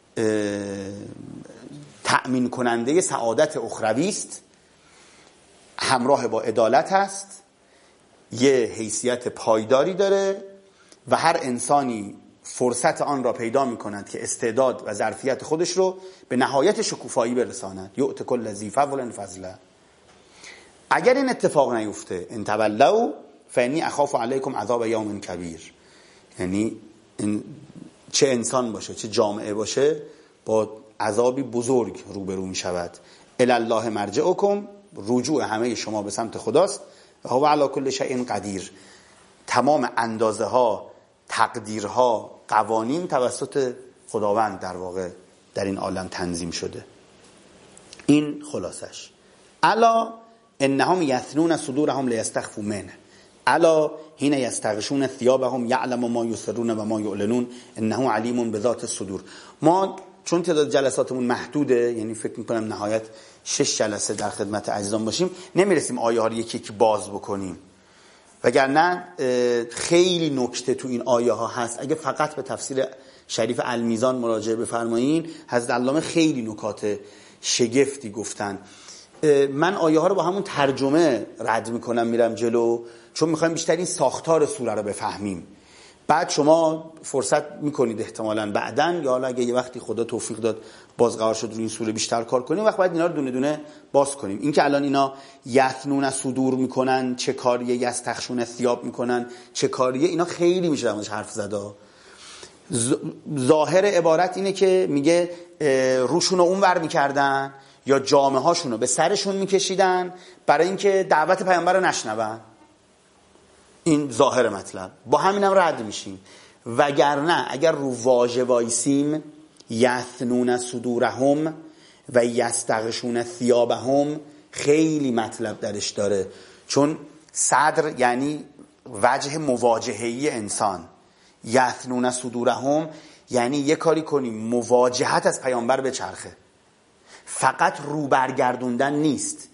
تأمین کننده سعادت اخروی است، همراه با عدالت است، یه حیثیت پایداری داره و هر انسانی فرصت آن را پیدا می‌کند که استعداد و ظرفیت خودش رو به نهایت شکوفایی برساند. یؤت کل ذی فضل فضله. اگر این اتفاق نیفته ان تولوا فانی اخاف علیکم عذاب یوم کبیر، یعنی چه انسان باشه چه جامعه باشه با عذابی بزرگ روبرو می شود. الی الله مرجعکم، رجوع همه شما به سمت خداست و هو علی کل شیء قدیر. تمام اندازه ها، تقدیرها، قوانین توسط خداوند در واقع در این عالم تنظیم شده. این خلاصش. الا انهم یثنون صدورهم لیستخفوا منه الا حین یستغشون ثیابهم یعلم ما یسرون و ما یعلنون انه علیم بذات الصدور. ما چون تعداد جلساتمون محدوده، یعنی فکر میکنم نهایت 6 جلسه در خدمت عزیزان باشیم، نمیرسیم آیه ها رو یکی یکی باز بکنیم، وگرنه خیلی نکته تو این آیه ها هست. اگه فقط به تفسیر شریف المیزان مراجعه بفرمایین، حضرت علامه خیلی نکات شگفتی گفتن. من آیه ها رو با همون ترجمه رد میکنم میرم جلو، چون میخوایم بیشتر این ساختار سوره رو بفهمیم. بعد شما فرصت میکنید احتمالاً بعدن، یا حالا اگه یه وقتی خدا توفیق داد باز قرار شد روی این سوره بیشتر کار کنیم، وقت بعد اینا رو دونه دونه باز کنیم. این که الان اینا یثنون صدور میکنن چه کاریه، یستخشون ثیاب میکنن چه کاریه، اینا خیلی میشه درموش حرف زده. ظاهر عبارت اینه که میگه روشون رو اونور میکردن یا جامعه هاشون رو به سرشون میکشیدن برای اینکه دعوت پیامبر رو نشنون. این ظاهر مطلب، با همینم رد میشیم. وگرنه اگر رو واژه وایسیم یثنون صدورهم و یستغشون ثیابهم، خیلی مطلب درش داره، چون صدر یعنی وجه مواجهه‌ای انسان، یثنون صدورهم یعنی یه کاری کنیم مواجهت از پیامبر به چرخه، فقط رو برگردوندن نیست،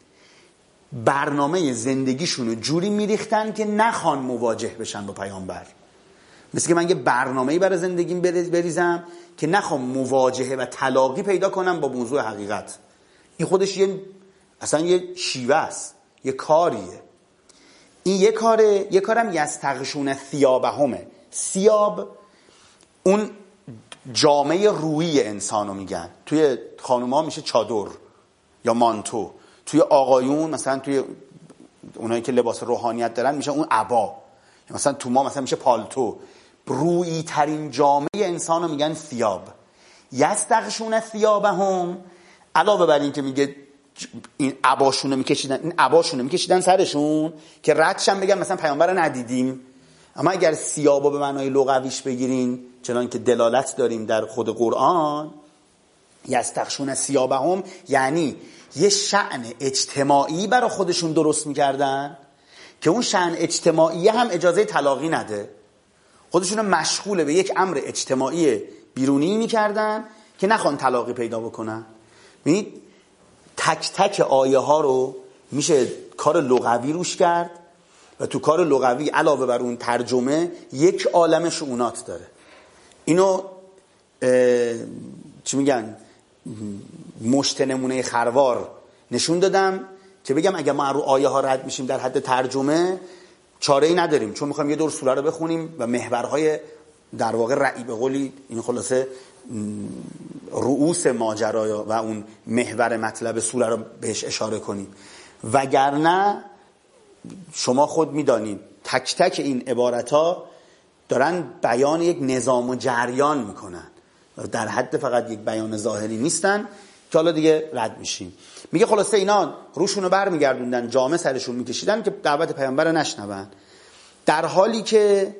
برنامه زندگیشونو جوری میریختن که نخوان مواجه بشن با پیامبر. مثل که من یه برنامه‌ای برای زندگیم بریزم که نخوام مواجهه و تلاقی پیدا کنم با موضوع حقیقت. این خودش اصلا یه شیوه است، یه کاریه. این یه کارم یستغشون ثیابهمه. ثیاب اون جامعه رویی انسانو میگن. توی خانوما میشه چادر یا مانتو، توی آقایون مثلا توی اونایی که لباس روحانیت دارن میشه اون عبا، مثلا تو ما مثلا میشه پالتو. رویی ترین جامعه انسانو میگن ثیاب. یستغشون ثیابهم، علاوه بر این که میگه این عباشونو میکشیدن، این عباشونو میکشیدن سرشون که ردشن بگن مثلا پیامبر ندیدیم. اما اگر ثیابو به معنای لغویش بگیرین، چنان که دلالت داریم در خود قرآن، یستغشون ثیابهم یعنی یه شأن اجتماعی برای خودشون درست میکردن که اون شأن اجتماعی هم اجازه تلاقی نده. خودشون مشغول به یک امر اجتماعی بیرونی میکردن که نخوان تلاقی پیدا بکنن. ببینید تک تک آیه ها رو میشه کار لغوی روش کرد و تو کار لغوی علاوه بر اون ترجمه یک عالم شؤونات داره. اینو چی میگن، مشت نمونه خروار نشون دادم که بگم اگه ما رو آیه ها رد میشیم در حد ترجمه چاره‌ای نداریم، چون میخوایم یه دور سوره رو بخونیم و محورهای در واقع رعی به قولی این خلاصه رؤوس ماجرا و اون محور مطلب سوره رو بهش اشاره کنیم. وگرنه شما خود میدانید تک تک این عبارت‌ها دارن بیان یک نظام و جریان میکنن و در حد فقط یک بیان ظاهری نیستن که حالا دیگه رد میشیم. میگه خلاصه اینا روشونو برمیگردوندن، جامه سرشون میکشیدن که دعوت پیامبر رو نشنون، در حالی که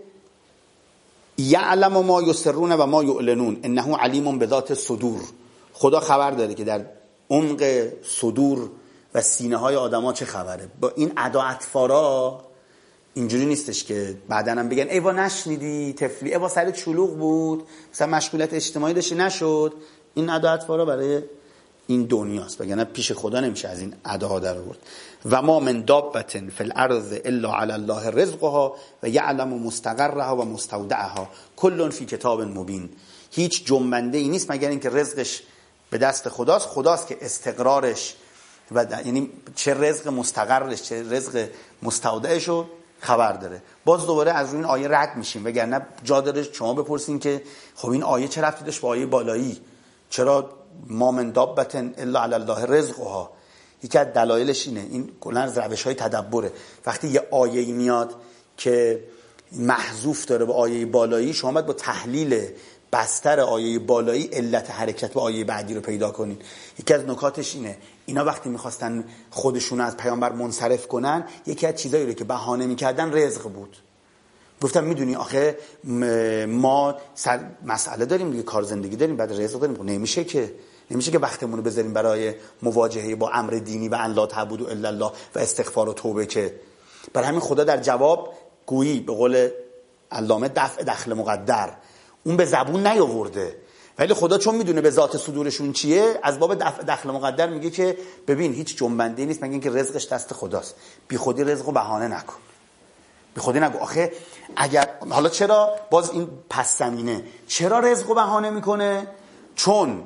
یعلم ما یسرون و ما یعلنون انه علیم بذات صدور. خدا خبر داره که در عمق صدور و سینه های آدما چه خبره. با این ادا اطفارا اینجوری نیستش که بعدن هم بگن ای با نشنیدی طفلی، ای با سر چلوغ بود، مثلا مشغولیت اجتماعی داشته نشد. این ادا اطفارا برای این دنیاست، وگرنه پیش خدا نمیشه از این اداها در آورد. و ما من دابة فی الارض الا علی الله رزقها و یعلم مستقرها و مستودعها کل فی کتاب مبین. هیچ جنبنده ای نیست مگر اینکه رزقش به دست خداست. خداست که استقرارش و یعنی چه رزق مستقرش چه رزق مستودعش رو خبر داره. باز دوباره از روی این آیه رد میشیم، وگرنه جا داره شما بپرسین که خب این آیه چه ربطی داشت با آیه بالایی؟ چرا ما من دابة الا علی الله رزقها؟ یکی از دلایلش اینه، این کلا روش‌های تدبره. وقتی یه آیه‌ای میاد که محذوف داره به آیه بالایی، شما باید با تحلیل بستر آیه بالایی علت حرکت به آیه بعدی رو پیدا کنین. یکی از نکاتش اینه، اینا وقتی میخواستن خودشون از پیامبر منصرف کنن، یکی از چیزایی رو که بهانه میکردن رزق بود. گفتم میدونی آخه ما مسئله داریم دیگه، کار زندگی داریم، بعد رزق داریم. نمیشه که وقتمون رو بذاریم برای مواجهه با امر دینی و ان لا تعبدوا الا الله و استغفار و توبه. که برای همین خدا در جواب گویی به قول علامه دفع دخل مقدر اون به زبون نیاورده، ولی خدا چون میدونه به ذات صدورشون چیه، از باب دفع دخل مقدر میگه که ببین هیچ جنبنده نیست مگر اینکه رزقش دست خداست. بی خودی رزقو بهانه نکن، بی خودی نگو. آخه اگر حالا چرا باز این پس زمینه، چرا رزقو بهانه میکنه؟ چون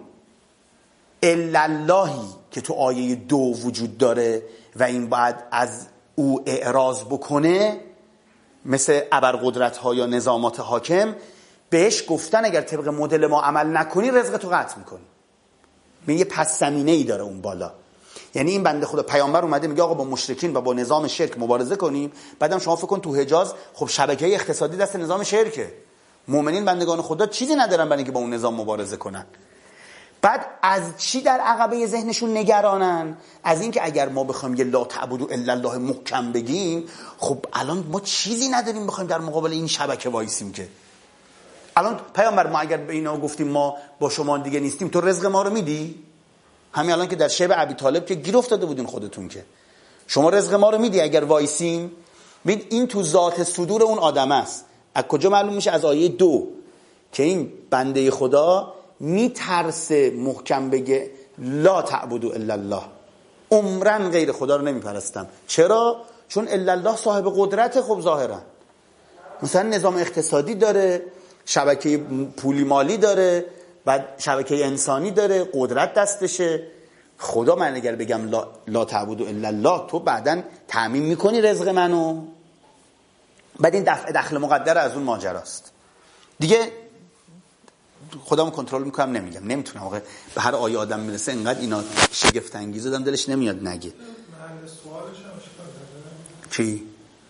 الا اللهی که تو آیه 2 وجود داره و این بعد از او اعراض بکنه، مثل ابرقدرت ها یا نظامات حاکم، بهش گفتن اگر طبق مدل ما عمل نکنی رزق تو قطع میکنی. یه پس زمینه ای داره اون بالا. یعنی این بنده خدا پیامبر اومده میگه آقا با مشرکین و با نظام شرک مبارزه کنیم، بعدم شما فکر کن تو حجاز خب شبکه اقتصادی دست نظام شرکه، مؤمنین بندگان خدا چیزی ندارن برای اینکه با اون نظام مبارزه کنن. بعد از چی در عقبه ذهنشون نگرانن؟ از اینکه اگر ما بخوایم یه لا تعبدوا الا الله محکم بگیم، خب الان ما چیزی نداریم بخوایم در مقابل این شبکه وایسیم. که الان پیامبر ما اگر به اینا گفتیم ما با شما دیگه نیستیم، تو رزق ما رو میدی؟ همین الان که در شیب ابی طالب که گیر افتاده بودین خودتون، که شما رزق ما رو میدی اگر وایسیم؟ ببین این تو ذات صدور اون آدم است. از کجا معلوم میشه؟ از آیه 2 که این بنده خدا میترسه محکم بگه لا تعبدوا الا الله، عمرن غیر خدا رو نمیپرستم. چرا؟ چون الا الله صاحب قدرت. خب ظاهرا مثلا نظام اقتصادی داره، شبکه پولی مالی داره، بعد شبکه انسانی داره، قدرت دستشه. خدا من اگر بگم لا تعبدوا الا الله، تو بعدن تأمین میکنی رزق منو. بعد این دخل مقدر از اون ماجراست دیگه. خودمو کنترل میکنم نمیگم، نمیتونم. واقعا به هر آیه آدم میرسه انقدر اینا شگفت انگیزه دادم دلش نمیاد نگه. سوالش هم چی؟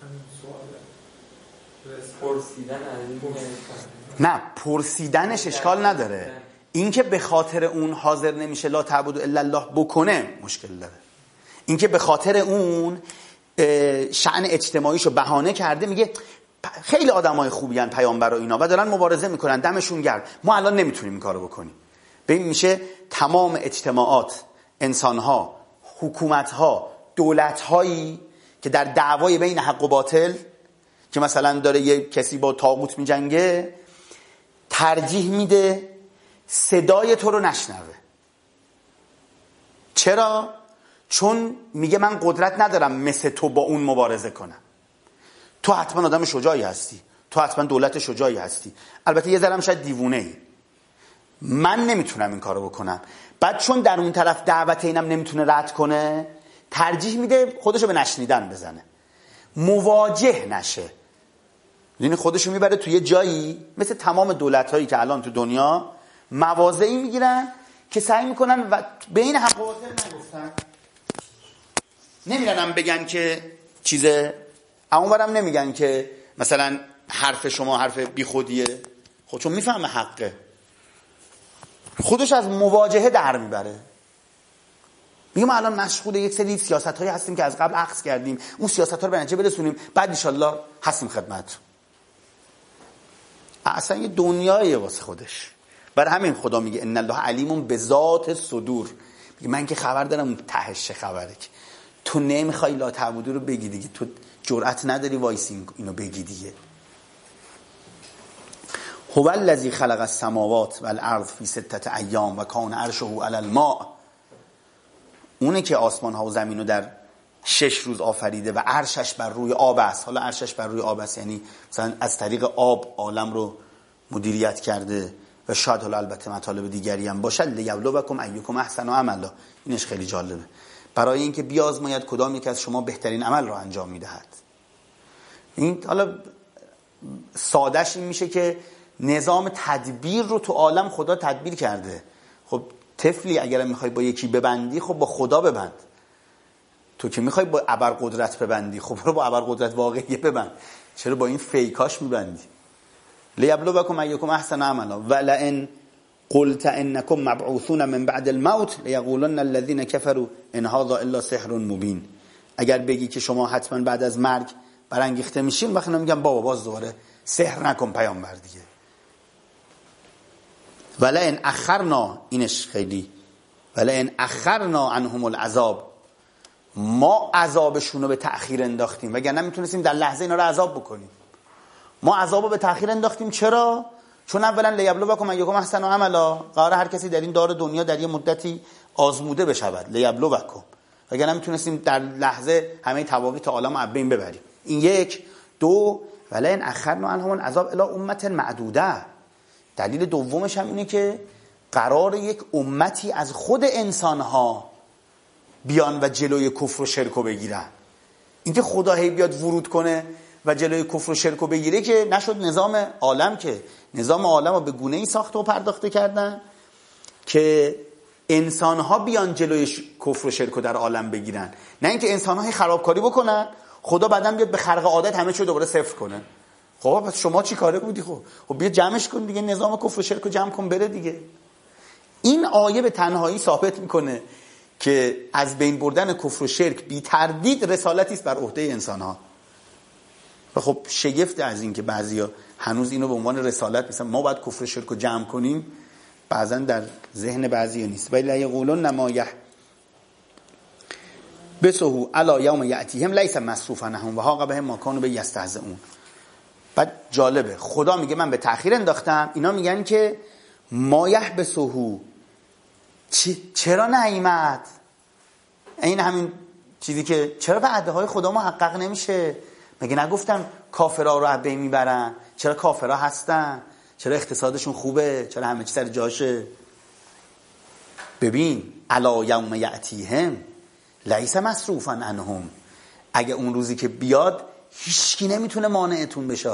پرسیدن نه، پرسیدنش اشکال نداره. این که به خاطر اون حاضر نمیشه لا تعبدوا الا الله بکنه مشکل داره. این که به خاطر اون شأن اجتماعیشو بهانه کرده، میگه خیلی آدمای خوبی ان پیامبر و اینا و دارن مبارزه میکنن، دمشون گرم، ما الان نمیتونیم این کارو بکنیم. ببین میشه تمام اجتماعات، انسانها، حکومتها، دولتهایی که در دعوای بین حق و باطل، که مثلا داره یه کسی با طاغوت میجنگه، ترجیح میده صدای تو رو نشنوه. چرا؟ چون میگه من قدرت ندارم مثل تو با اون مبارزه کنم. تو حتما آدم شجاعی هستی، تو حتما دولت شجاعی هستی، البته یه ذرم شاید دیوونه ای، من نمیتونم این کارو بکنم. بعد چون در اون طرف دعوت اینم نمیتونه رد کنه، ترجیح میده خودشو به نشنیدن بزنه، مواجه نشه. یعنی خودشو میبره توی جایی مثل تمام دولت‌هایی که الان تو دنیا مواضعی میگیرن که سعی میکنن و بین حق و باطل نگفتن، نمیرنم بگن که چیزه، اونورم نمیگن که مثلا حرف شما حرف بیخودیه، خود چون میفهمه حقه، خودش از مواجهه در میبره. میگم الان مشغول یک سری سیاست‌هایی هستیم که از قبل عکس کردیم، اون سیاست‌ها رو به نتیجه برسونیم، بعد ان شاءالله هستیم خدمت. اصلا یه دنیایه واسه خودش. برای همین خدا میگه ان الله علیم بذات الصدور. میگه من که خبر دارم تهش خبره، که تو نمیخوای لا تعبدوا رو بگی دیگه، تو جرأت نداری وایسی اینو بگی دیگه. هو الذی خلق السماوات والارض فی 6 ایام و کان عرشه علی الماء. اونه که آسمان ها و زمین رو در 6 روز آفریده و عرشش بر روی آب است. حالا عرشش بر روی آب است یعنی مثلا از طریق آب عالم رو مدیریت کرده و شاید حالا البته مطالب دیگری هم باشد. لیبلوکم ایکم احسن عملا. اینش خیلی جالبه، برای اینکه بیازماید کدام یک از شما بهترین عمل رو انجام میدهد. این حالا سادهش این میشه که نظام تدبیر رو تو عالم خدا تدبیر کرده. خب طفلی اگر میخوای با یکی ببندی، خب با خدا ببند. تو که میخوای با ابرقدرت ببندی، خب برو با ابرقدرت واقعی ببند، چرا با این فیکاش میبندی؟ لیبلوکم ایکم احسن عملا ولئن قلت انکم مبعوثون من بعد الموت لیقولن الذين كفروا ان هذا الا سحر مبین. اگر بگی که شما حتما بعد از مرگ برانگیخته میشین، وقتی میگم بابا باز دوباره سحر نکن پیامبر دیگه. ولئن اخرنا، اینش خیلی، ولئن اخرنا عنهم العذاب، ما عذابشون رو به تأخیر انداختیم، وگرنه میتونستیم در لحظه اینا رو عذاب بکنیم. ما عذاب رو به تأخیر انداختیم. چرا؟ چون اولا لیبلوکم ایکم احسن عملا، قرار هر کسی در این دار دنیا در یه مدتی آزموده بشود. لیبلوکم، وگرنه میتونستیم در لحظه همه تواقیت عالم از بین ببریم. این یک. دو، ولئن اخرنا عنهم العذاب الی امه معدوده. دلیل دومش هم اینه که قرار یک امتی از خود انسانها بیان و جلوی کفر و شرک رو بگیرن. اینکه خدا هی بیاد ورود کنه و جلوی کفر و شرک رو بگیره که نشد نظام عالم، که نظام عالم رو به گونه‌ای ساخته و پرداخته کردن که انسانها بیان جلوی کفر و شرک رو در عالم بگیرن، نه اینکه انسانها هی خرابکاری بکنن، خدا بعداً بیاد به خرق عادت همه چی رو دوباره صفر کنه. خب پس شما چی کاره بودی؟ خب بیا جمعش کن دیگه، نظام کفر و شرک رو جمع کن بره دیگه. این آیه به تنهایی ثابت میکنه که از بین بردن کفر و شرک بی تردید رسالتی است بر عهده انسان‌ها. و خب شگفت از این که بعضیا هنوز اینو به عنوان رسالت مثلا ما باید کفر و شرک رو جمع کنیم، بعضا در ذهن بعضیا نیست. ولی یقولون نمایح بسهو علی یوم یاتیهم لیس مصروفا عنهم و حاق بهم ما کانوا به یستهزئون. بعد جالبه خدا میگه من به تأخیر انداختم، اینا میگن که مایح بسهو، چرا نیامد؟ این همین چیزی که چرا وعده های خدا محقق نمیشه؟ مگه نگفتم کافرها رو از بین میبرن؟ چرا کافرها هستن؟ چرا اقتصادشون خوبه؟ چرا همه چی سر جاشه؟ ببین الا یوم یأتیهم لیس مصروفا عنهم، اگه اون روزی که بیاد هیچکی نمیتونه مانعتون بشه.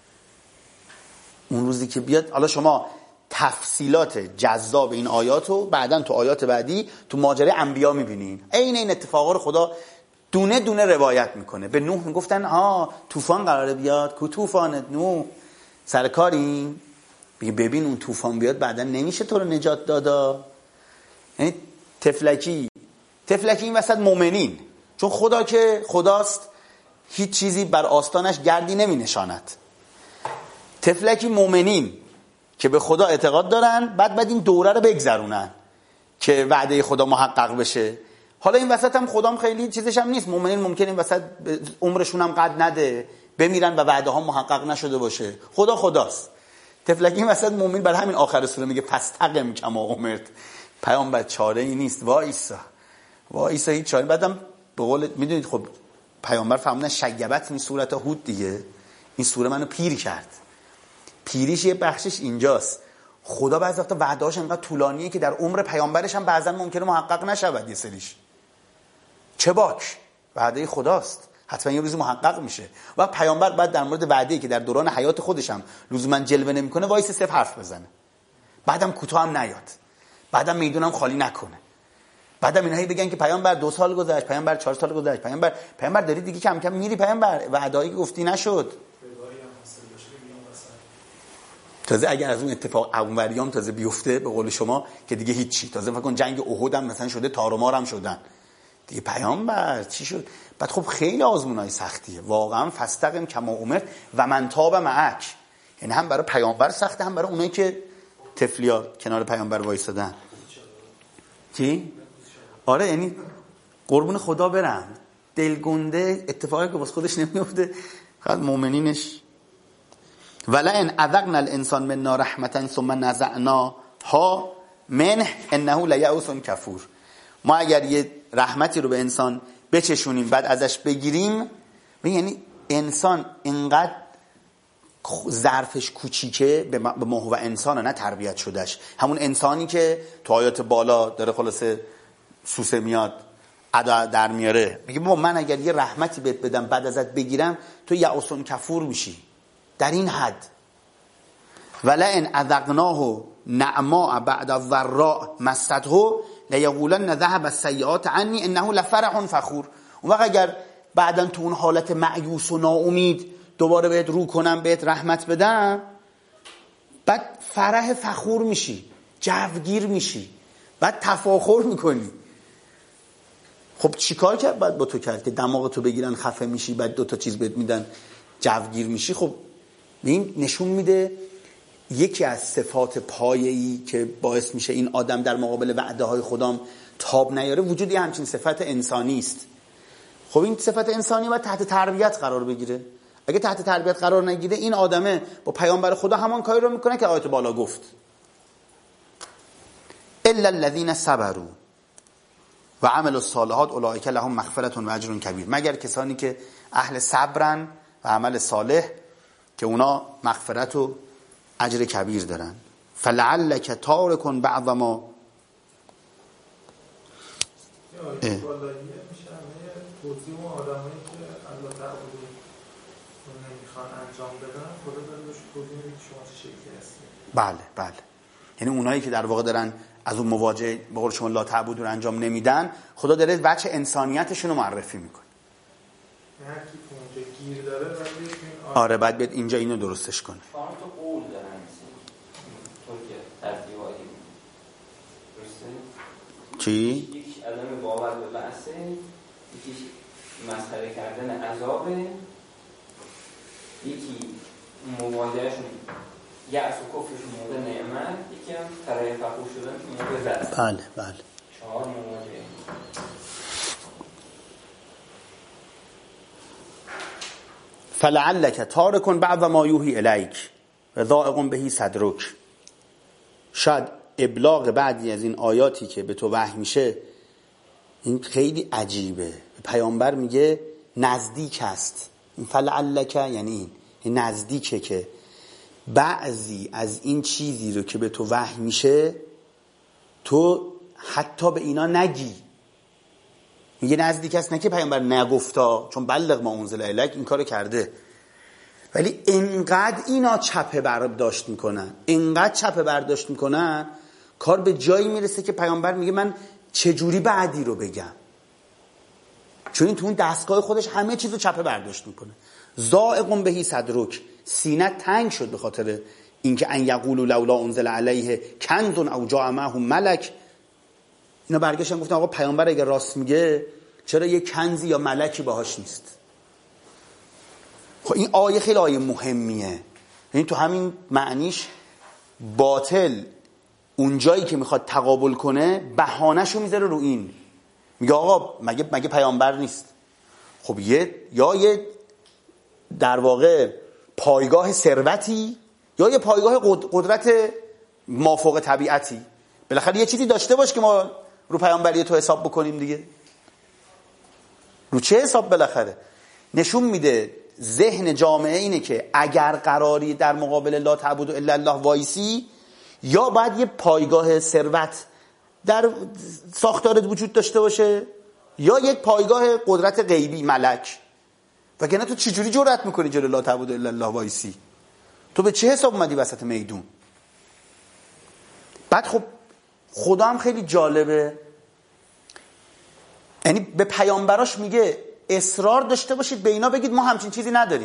اون روزی که بیاد، حالا شما تفصیلات جذاب این آیاتو بعدن تو آیات بعدی تو ماجرای انبیا میبینین. این اتفاقا رو خدا دونه دونه روایت میکنه. به نوح میگفتن طوفان قراره بیاد، کو طوفان نوح سر کاری؟ میگه ببین اون طوفان بیاد بعدن نمیشه تو رو نجات دادا. یعنی تفلکی این وسط مؤمنین، چون خدا که خداست هیچ چیزی بر آستانش گردی نمی نشاند. تفلکی مؤمنین که به خدا اعتقاد دارن، بعد این دوره رو بگذرونن که وعده خدا محقق بشه. حالا این وسط هم خدام خیلی چیزش هم نیست. مؤمنین ممکنه این وسط عمرشون هم قد نده، بمیرن و وعده ها محقق نشده باشه. خدا خداست. تفلکی این وسط مؤمن بر همین آخر سوره میگه فاستقم کما امرت. پیامبر چاره ای نیست، وایسا هیچ چاره. بعدم به قول میدونید خب پیامبر فرمودن شیبت این صورت هود دیگه، این سوره منو پیر کرد. پیریش یه بخشش اینجاست. خدا بعضی وقتا وعده‌اش انقدر طولانیه که در عمر پیامبرش هم بعضا ممکنه محقق نشود یه سریش. چه باک، وعده خداست، حتما یه روزی محقق میشه. و پیامبر بعد در مورد وعده‌ای که در دوران حیات خودش هم لزوما جلوه نمیکنه وایس صفر حرف بزنه، بعدم کوتاه هم نیاد، بعدم میدونم خالی نکنه، بعدم اینایی بگن که پیامبر 2 سال گذشت، پیامبر 4 سال گذشت، پیامبر داری دیگه کم کم میری، پیامبر وعده‌ای که گفتی نشد. تازه اگر از اون اتفاق اونوریام تازه بیفته به قول شما که دیگه هیچی، تازه فکر کن جنگ احد هم مثلا شده تار و مار هم شدن دیگه، پیامبر چی شد؟ بعد خب خیلی آزمونای سختیه واقعا. فاستقم کما امرت و من تاب معک، یعنی هم برای پیامبر سخته هم برای اونایی که تفلیا کنار پیامبر وایسادن. چی؟ آره یعنی قربون خدا برم، دلگنده اتفاقی که واسه خودش نمیفته فقط مؤمنینش. ولئن اذقنا الانسان منا رحمتا ثم نزعناها منه انه لیئوس کفور. ما اگر یه رحمتی رو به انسان بچشونیم بعد ازش بگیریم، یعنی انسان اینقدر ظرفش کوچیکه به محو انسان نه تربیت شدهش، همون انسانی که تو آیات بالا داره خلاصه سوسه میاد ادا در میاره، میگه من اگر یه رحمتی بهت بدم بعد ازت بگیرم تو یئوس کفور میشی. در این حد ولئن اذقناه نعماء بعد الضراء مسته لیقولن ذهب السیئات عنی انه لفرح فخور. اون وقت اگر بعدن تو اون حالت مایوس و ناامید دوباره بهت رو کنم بهت رحمت بدم، بعد فرح فخور میشی، جوگیر میشی، بعد تفاخر میکنی. خب چیکار کرد بعد با تو کرد که دماغتو بگیرن خفه میشی، بعد 2 تا چیز بهت میدن جوگیر میشی؟ خب این نشون میده یکی از صفات پایه‌ای که باعث میشه این آدم در مقابل وعده های خدام تاب نیاره وجود همچین صفت انسانی است. خب این صفت انسانی باید تحت تربیت قرار بگیره. اگه تحت تربیت قرار نگیره این آدمه با پیامبر خدا همان کاری رو میکنه که آیت بالا گفت الا الذين صبروا و عملوا الصالحات اولئک لهم مغفرة و اجر کبیر. مگر کسانی که اهل صبرن و عمل صالح که اونا مغفرت و اجر کبیر دارن. فلعلک تارک بعض ما میشه توضیح اون آدمایی که الله تعالی نمیخوان انجام بدن خدا داره بهش توضیح میده که شما چه شکلی هستید. بله یعنی اونایی که در واقع دارن از اون مواجهه به قول شما لا تعبد رو انجام نمیدن، خدا داره بچه انسانیتشون رو معرفی میکنه. هر کی اونجا گیر داره بعد آره بعد بیاد اینجا اینو درستش کنه. شما تو قول دارن تو که ترتیباتی درسته؟ چی؟ یک عدم باور به بحثه، یکیش مسخره کردن عذابه، یکی مواجهشون یأس و کفرشون موقع نعمت، یکی هم ترای فخور شدن موقع ضعف. بله 4 مواجهه. فلعلک تارک بعض ما یوحی الیک و ضائق به صدرک. شاید ابلاغ بعضی از این آیاتی که به تو وحی میشه این خیلی عجیبه. پیامبر میگه نزدیک است فلعلک یعنی این نزدیکه که بعضی از این چیزی رو که به تو وحی میشه تو حتی به اینا نگی. میگه نزدیک است، نه که پیامبر نگفتا، چون بلغ ما انزل الیک این کارو کرده، ولی انقدر اینا چپه برداشت میکنن کار به جایی میرسه که پیامبر میگه من چجوری بعدی رو بگم، چون این تو اون دستگاه خودش همه چیزو چپه برداشت میکنه. ضائق بهی صدرک، سینه تنگ شد به خاطر اینکه ان یقولوا لولا انزل علیه کنز او جاء معه ملک. اینا برگشتن گفتن آقا پیامبر اگه راست میگه چرا یه کنزی یا ملکی باهاش نیست؟ خب این آیه خیلی آیه مهمیه. یعنی تو همین معنیش باطل اون جایی که میخواد تقابل کنه بهانه‌شو میذاره رو این، میگه آقا مگه پیامبر نیست؟ خب یه در واقع پایگاه ثروتی یا یه پایگاه قدرت مافوق طبیعتی، بالاخره یه چیزی داشته باش که ما رو پیامبری تو حساب بکنیم دیگه. رو چه حساب؟ بالاخره نشون میده ذهن جامعه اینه که اگر قراری در مقابل لا تعبدوا الا الله وایسی، یا باید یه پایگاه ثروت در ساختارت وجود داشته باشه یا یک پایگاه قدرت غیبی ملک. وگرنه تو چجوری جرأت میکنی جلو لا تعبدوا الا الله وایسی؟ تو به چه حساب اومدی وسط میدون؟ بعد خب خدا هم خیلی جالبه، یعنی به پیامبراش میگه اصرار داشته باشید به اینا بگید ما همچین چیزی نداریم.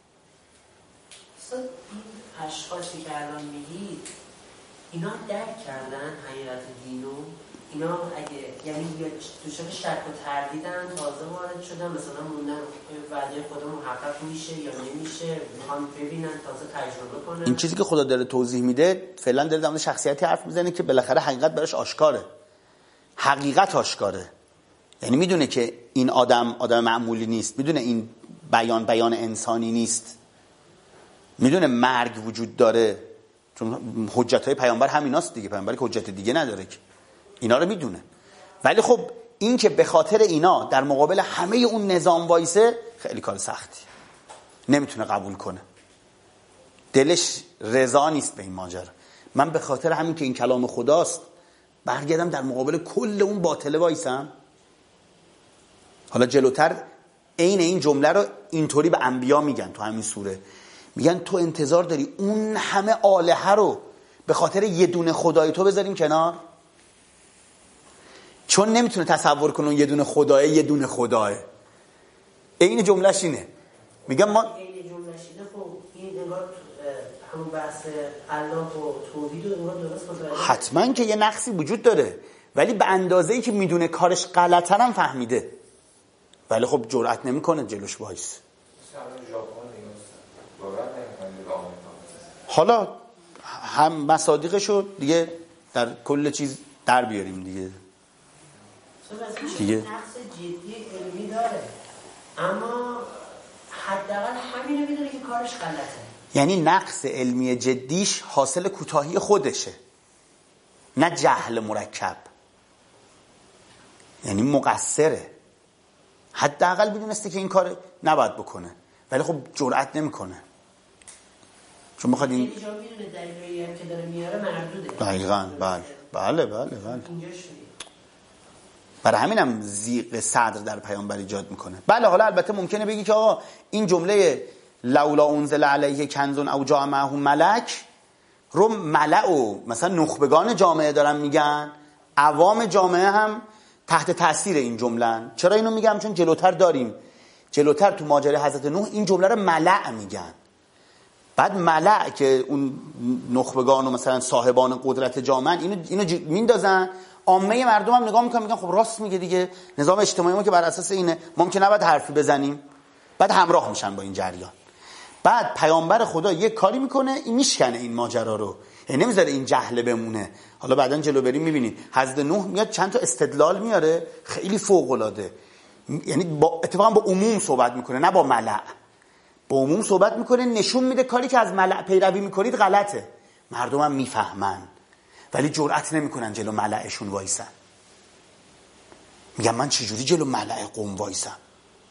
این اشخاصی که الان میگید اینا درک کردن حقیقت دینو؟ اینا اگه یعنی دوچار شک و تردیدن، تازه وارد شدن، مثلا موندن وعده خدا محقق میشه یا نمیشه، میخوان ببینن، تازه تجربه کنن. این چیزی که خدا داره توضیح میده فعلا داره در مورد شخصیتی حرف میزنه که بالاخره حقیقت براش آشکاره. حقیقت آشکاره، یعنی میدونه که این آدم معمولی نیست، میدونه این بیان انسانی نیست، میدونه مرگ وجود داره، چون حجتهای پیامبر همیناست دیگه، پیامبر که حجت دیگه نداره که، اینا رو میدونه. ولی خب این که به خاطر اینا در مقابل همه اون نظام وایسه خیلی کار سختی، نمیتونه قبول کنه، دلش رضا نیست به این ماجرا. من به خاطر همین که این کلام خداست برگردم در مقابل کل اون باطله وایسم. حالا جلوتر عین این جمله رو اینطوری به انبیا میگن تو همین سوره، میگن تو انتظار داری اون همه آلهه رو به خاطر یه دونه خدای تو بذاریم کنار؟ چون نمیتونه تصور کنه اون یه دونه خداه. این جملهش اینه، میگن ما این جملهش اینه. خب این انگار همون بحث الله و توحید و انگار درست متوجه. حتما که یه نقصی وجود داره، ولی به اندازه‌ای که میدونه کارش غلطه هم فهمیده، ولی خب جرئت نمیکنه جلوش وایس. حالا هم مصادیقشو دیگه در کل چیز در بیاریم دیگه. نقص جدی علمی داره، اما حداقل همینو میدونه که کارش غلطه. یعنی نقص علمی جدیش حاصل کوتاهی خودشه، نه جهل مرکب. یعنی مقصره، حداقل میدونسته که این کار نباید بکنه، ولی خب جرئت نمیکنه، چون میخواد این اینجا میدونه دلیلی هم که داره میاره مردوده. دقیقاً. بله. برای همینم ضیق صدر در پیامبر ایجاد میکنه. بله حالا البته ممکنه بگی که آقا این جمله لولا انزل علیه کنز او جاء معه ملک رو ملأ و مثلا نخبگان جامعه دارن میگن، عوام جامعه هم تحت تاثیر این جمله‌ن. چرا اینو میگم؟ چون جلوتر تو ماجرای حضرت نوح این جمله رو ملأ میگن. بعد ملأ که اون نخبگان و مثلا صاحبان قدرت جامعه اینو میندازن، عامه مردم هم نگاه میکنن، میگن خب راست میگه دیگه، نظام اجتماعی ما که بر اساس اینه، ممکنه نباید حرفی بزنیم. بعد همراه میشن با این جریان. بعد پیامبر خدا یه کاری میکنه، این میشکنه این ماجرا رو، یعنی نمیذاره این جهل بمونه. حالا بعدن جلو بریم میبینید حضرت نوح میاد چند تا استدلال میاره خیلی فوق العاده، یعنی اتفاقا با عموم صحبت میکنه نه با ملأ، با عموم صحبت میکنه، نشون میده کاری که از ملأ پیروی میکنید غلطه. مردم هم میفهمن ولی جرئت نمیکنن جلو ملأشون وایسن. میگم من چجوری جلو ملأ قوم وایسم؟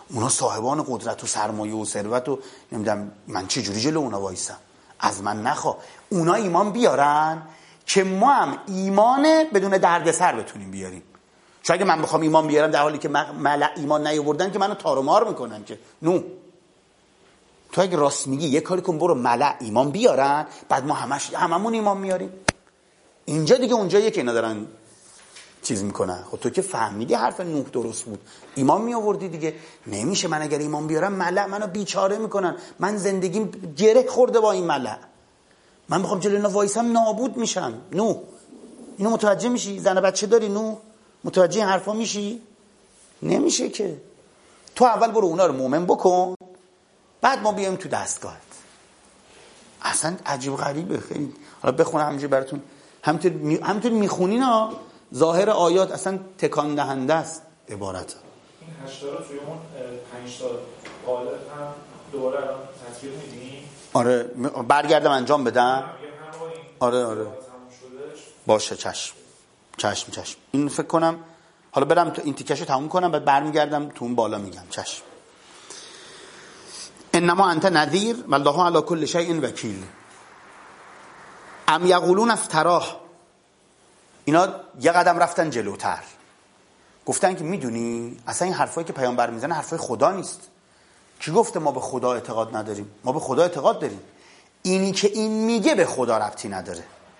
اونا صاحبان قدرت و سرمایه و ثروت و نمیدونم من چه جوری جلو اونا وایسم؟ از من نخوا. اونا ایمان بیارن که ما هم ایمان بدون دردسر بتونیم بیاریم. چون اگه من بخوام ایمان بیارم در حالی که ملأ ایمان نیاوردن که منو تار و مار میکنن که نو. تو اگه راست میگی یه کاری کن، برو ملأ ایمان بیارن، بعد ما هممون ایمان میاریم. اینجا دیگه اونجاییه که اینا دارن چیز میکنن. خب تو که فهمیدی حرف نوح درست بود، ایمان می آوردی دیگه. نمیشه من اگر ایمان بیارم ملأ منو بیچاره میکنن، من زندگیم گره خورده با این ملأ، من بخوام جلوی اینا وایسم نابود میشم. نوح اینو متوجه میشی؟ زن بچه داری نوح؟ متوجه این حرفا میشی؟ نمیشه که. تو اول برو اونا رو مؤمن بکن، بعد ما بیایم تو دستگاهت. اصلا عجیب غریبه خیلی. حالا بخونم همینجوری براتون، همینطور میخونین ها، ظاهر آیات اصلا تکان دهنده است عبارت. این 80 رو توی اون 5 تا قالب هم دوباره الان تصویر میدین؟ آره برگردم انجام بدم. آره باشه چشم. این فکر کنم حالا برم تو این تیکشو تموم کنم، بعد برمیگردم تو اون بالا میگم. چشم. انما انت نذیر والله علی کل شیء وکیل. ام یقولون افتراه. اینا یه قدم رفتن جلوتر، گفتن که میدونی اصلا این حرفایی که پیامبر میزنه حرفای خدا نیست. کی گفته ما به خدا اعتقاد نداریم؟ ما به خدا اعتقاد داریم. اینی که این میگه به خدا ربطی نداره.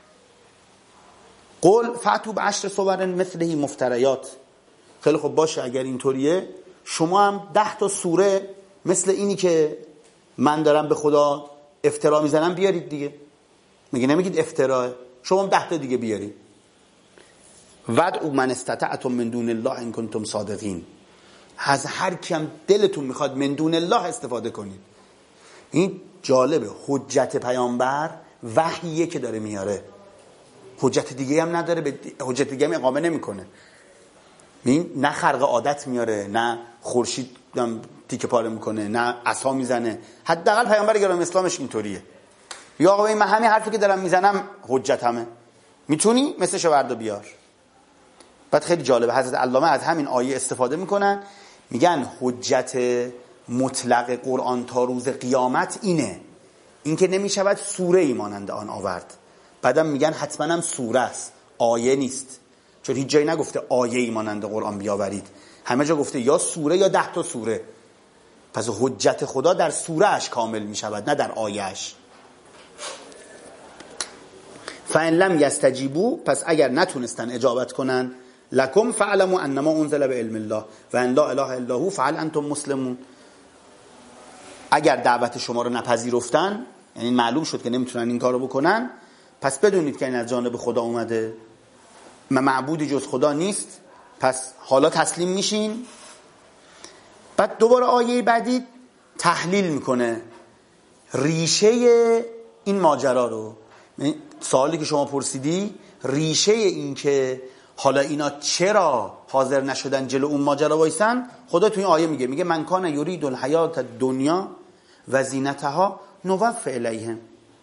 قل فاتوا بعشر صور مثله مفتریات. خیلی خب باشه، اگر اینطوریه شما هم 10 تا سوره مثل اینی که من دارم به خدا افترا میزنم بیارید دیگه. میگه نمیگید افتراه، شما هم 10 تا دیگه بیارید. ودعوا من استطعتم من دون الله ان کنتم صادقین. از هر کیم دلتون میخواد من دون الله استفاده کنید. این جالبه، حجت پیامبر وحیه که داره میاره، حجت دیگه هم نداره، به حجت دیگه هم اقامه نمیکنه. این نه خرق عادت میاره، نه خورشید تیکه پاره میکنه، نه عصا میزنه. حداقل پیامبر گرامی اسلامش اینطوریه. یا آقا من همین حرفی که دارم میزنم حجتمه، میتونی مثلشو بردا بیار. بعد خیلی جالبه حضرت علامه از همین آیه استفاده میکنن، میگن حجت مطلق قرآن تا روز قیامت اینه، این که نمیشود سوره ای مانند آن آورد. بعدم میگن حتما هم سوره است، آیه نیست، چون هیچ جایی نگفته آیه ای مانند قرآن بیاورید، همه جا گفته یا سوره یا 10 تا سوره. پس حجت خدا در سوره اش کامل میشود، نه در آیه اش. فإن لم یستجیبوا، پس اگر نتونستن اجابت کنن، لکم فعلموا انما انزل بعلم الله و ان لا اله الا هو فهل انتم مسلمون. اگر دعوت شما رو نپذیرفتن، یعنی معلوم شد که نمیتونن این کارو بکنن، پس بدونید که این از جانب خدا اومده، معبودی جز خدا نیست، پس حالا تسلیم میشین. بعد دوباره آیه بعدی تحلیل میکنه ریشه این ماجرا رو. سوالی که شما پرسیدی، ریشه این که حالا اینا چرا حاضر نشدن جلو اون ماجرا وایسن، خدا تو این آیه میگه من کان یرید الحیات الدنیا و زینتها نوفی الیهم.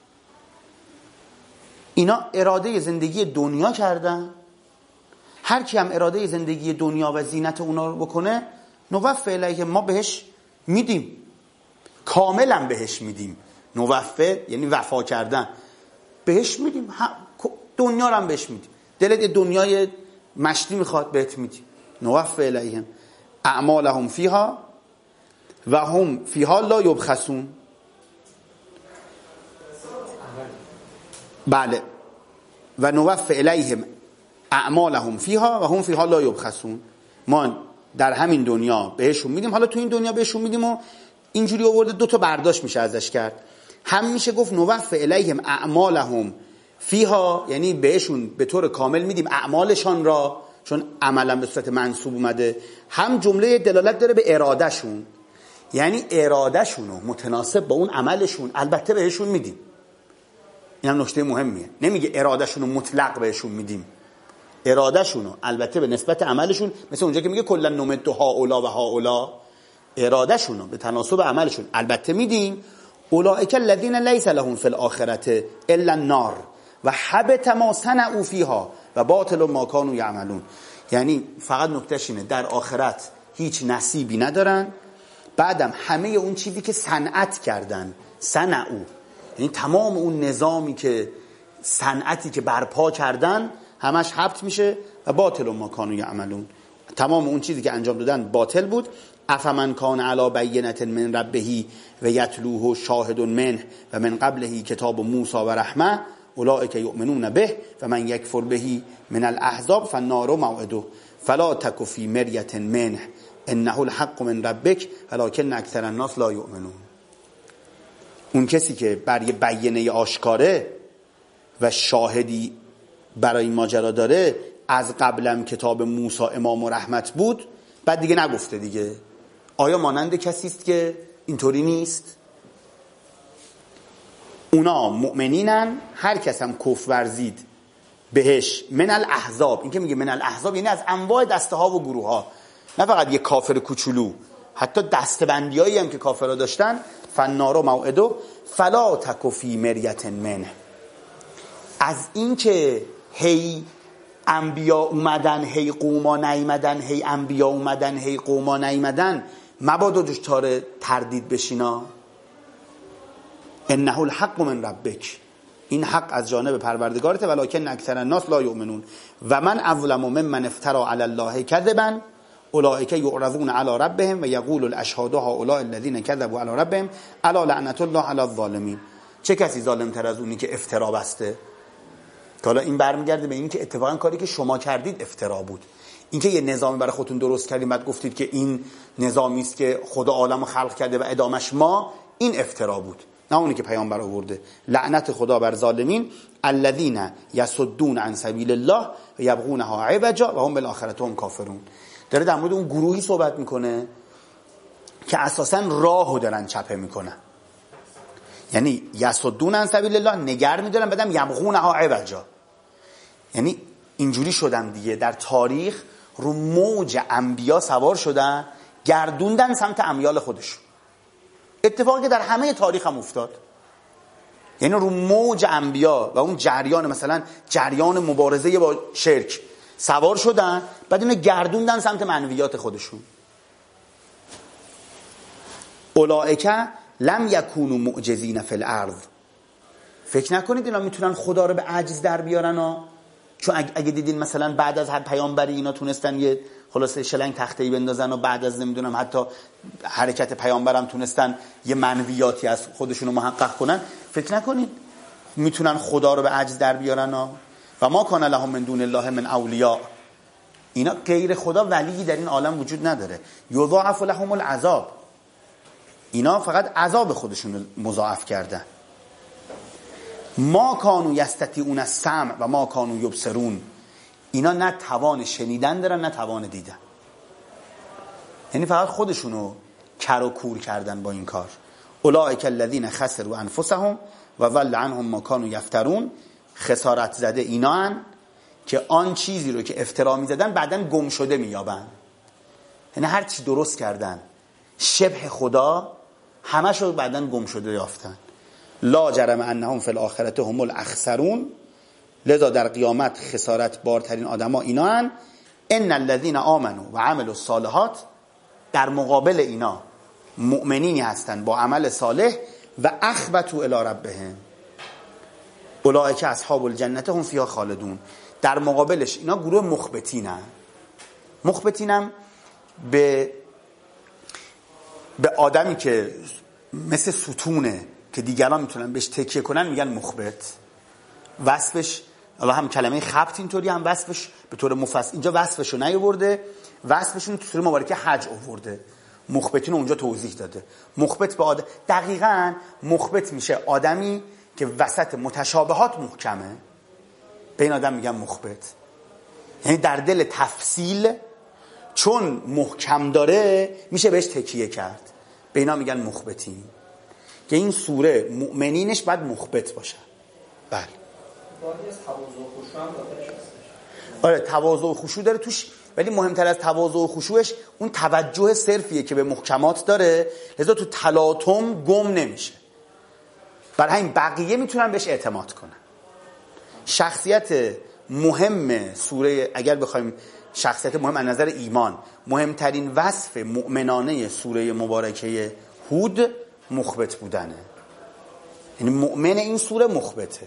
اینا اراده زندگی دنیا کردن، هر کی هم اراده زندگی دنیا و زینت اونا رو بکنه نوفی الیهم، ما بهش میدیم، کاملا بهش میدیم. نوفی یعنی وفا کردن، بهش میدیم، دنیا رو هم بهش میدیم. دلت دنیای مشتی میخواد، بهت میدیم. نوفی الیهم اعمالهم فیها و هم فیها لا یبخسون. بله، و نوفی الیهم اعمالهم فیها و هم فیها لا یبخسون. ما در همین دنیا بهشون میدیم. حالا تو این دنیا بهشون میدیم و اینجوری آورده 2 تا برداشت میشه ازش کرد. هم میشه گفت نوفی الیهم اعمالهم فیها، یعنی بهشون به طور کامل میدیم اعمالشان را، چون عملا به صورت منصوب اومده. هم جمله دلالت داره به ارادهشون، یعنی ارادهشونو متناسب با اون عملشون البته بهشون میدیم. این هم نکته مهمیه، نمیگه ارادهشونو مطلق بهشون میدیم، ارادهشونو البته به نسبت عملشون، مثل اونجا که میگه کلا نمد هاولا و هاولا، ارادهشونو به تناسب عملشون البته میدیم. اولئک الذین لیس لهم فی الاخرة الا النار و حبط ما صنعوا فیها و باطل ما کانوا یعملون. یعنی فقط نکتهش اینه در آخرت هیچ نصیبی ندارن بعدم همه اون چیزی که صنعت کردن، صنعوا، یعنی تمام اون نظامی که صنعتی که برپا کردن همش حبط میشه و باطل ما کانوا یعملون. تمام اون چیزی که انجام دادن باطل بود. افمن کان علی بینة من ربه و یتلوه شاهد منه و من قبله کتاب موسی و رحمه اولئک یؤمنون به و من یکفر به من الاحزاب فالنار موعده فلا تک فی مریة منه انه الحق من ربک ولکن اکثر الناس لا یؤمنون. اون کسی که بر یه بینه آشکاره و شاهدی برای این ماجرا داره، از قبلم کتاب موسی امام و رحمت بود، بعد دیگه نگفته دیگه. آیا مانند کسی است که اینطوری نیست؟ اونا مؤمنینن، هر کس هم کفر ورزید بهش من الاحزاب. این که میگه من الاحزاب یعنی از انواع دسته ها و گروه ها، نه فقط یه کافر کوچولو، حتی دستبندیایی هم که کافرها داشتن. فالنار موعده فلا تک فی مریة منه. از این که هی انبیا اومدن هی قوما نیومدن، هی انبیا اومدن هی قوما نیومدن، مبادا دچار تردید بشینا. انه الحق من ربک، این حق از جانب پروردگارته ولکن اکثر الناس لا یؤمنون و من اظلم ممن افترى علی الله کذبا اولئک یعرضون علی ربهم و یقول الاشهاد هؤلاء الذین کذبوا علی ربهم الا لعنة الله علی الظالمین. چه کسی ظالم تر از اونی که افترا بسته؟ حالا این برمیگرده به این که اتفاقا کاری که شما کردید افترا بود. اینکه یه نظامی برای خودتون درست کردید بعد گفتید که این نظامی است که خدا عالمو خلق کرده و ادامش ما، این افترا بود، نه اونی که پیامبر آورده. لعنت خدا بر ظالمین الذین یصدون عن سبیل الله و یبغونها عوجا و هم بالآخرة هم کافرون. داره در مورد اون گروهی صحبت میکنه که اساسا راهو دارن چپه میکنن، یعنی یصدون عن سبیل الله، نگر میدارن، بعدم یبغونها عوجا، یعنی اینجوری شدن دیگه. در تاریخ رو موج انبیا سوار شدن، گردوندن سمت امیال خودشون. اتفاقی که در همه تاریخ هم افتاد، یعنی رو موج انبیا و اون جریان، مثلا جریان مبارزه با شرک سوار شدن، بعد اینو گردوندن سمت منویات خودشون. اولئک لم یکونوا معجزین فی الارض. فکر نکنید اینا میتونن خدا رو به عجز در بیارن ها. چون اگه دیدین مثلا بعد از هر پیامبری اینا تونستن یه خلاصه شلنگ تخته‌ای بندازن و بعد از نمیدونم حتی حرکت پیامبرم تونستن یه منویاتی از خودشون رو محقق کنن، فکر نکنید میتونن خدا رو به عجز در بیارن ها. و ما کان لهم من دون الله من اولیاء، اینا غیر خدا ولی در این عالم وجود نداره. یضاعف لهم العذاب، اینا فقط عذاب خودشون رو مضاعف کردن. ما کانوا یستطیعون السمع و ما کانوا یبصرون، اینا نه توان شنیدن دارن نه توان دیدن، یعنی فقط خودشونو کر و کور کردن با این کار. اولئک الذین خسروا انفسهم و ضل عنهم ما کانوا یفترون. خسارت زده اینا هن که آن چیزی رو که افترا می‌زدن بعدن گم شده می‌یابن. یعنی هر چی درست کردن شبه خدا، همشو بعدن گم شده یافتن. لا جرم انهم فی الاخرة هم الاخسرون، لذا در قیامت خسارت بارترین آدما اینا هن. ان الذين آمنوا و عملوا الصالحات، در مقابل اینا مؤمنینی هستن با عمل صالح. و اخبتوا الی ربهم اولئک اصحاب الجنة هم فیها خالدون، در مقابلش اینا گروه مخبتینن. مخبتینم به آدمی که مثل ستونه که دیگران میتونن بهش تکیه کنن میگن مخبت. وصفش الله هم کلمه خبت اینطوری هم وصفش به طور مفصل اینجا وصفشو نیاورده، وصفشون تو سوره مبارکه حج آورده، مخبتین اونجا توضیح داده. مخبت به دقیقاً مخبت میشه آدمی که وسط متشابهات محکمه، به این آدم میگن مخبت. یعنی در دل تفصیل چون محکم داره میشه بهش تکیه کرد، به اینا میگن مخبتین. که این سوره مؤمنینش باید مخبت باشه. بله. بازی از تواضع و خشوع هم داخلش هست. آره تواضع و خشوع داره توش، ولی مهمتر از تواضع و خشوعش اون توجه صرفیه که به محکمات داره، لذا تو تلاطم گم نمیشه. برای همین بقیه میتونن بهش اعتماد کنن. شخصیت مهم سوره اگر بخوایم شخصیت مهم از نظر ایمان، مهمترین وصف مؤمنانه سوره مبارکه هود مخبت بودنه. یعنی مؤمن این سوره مخبته.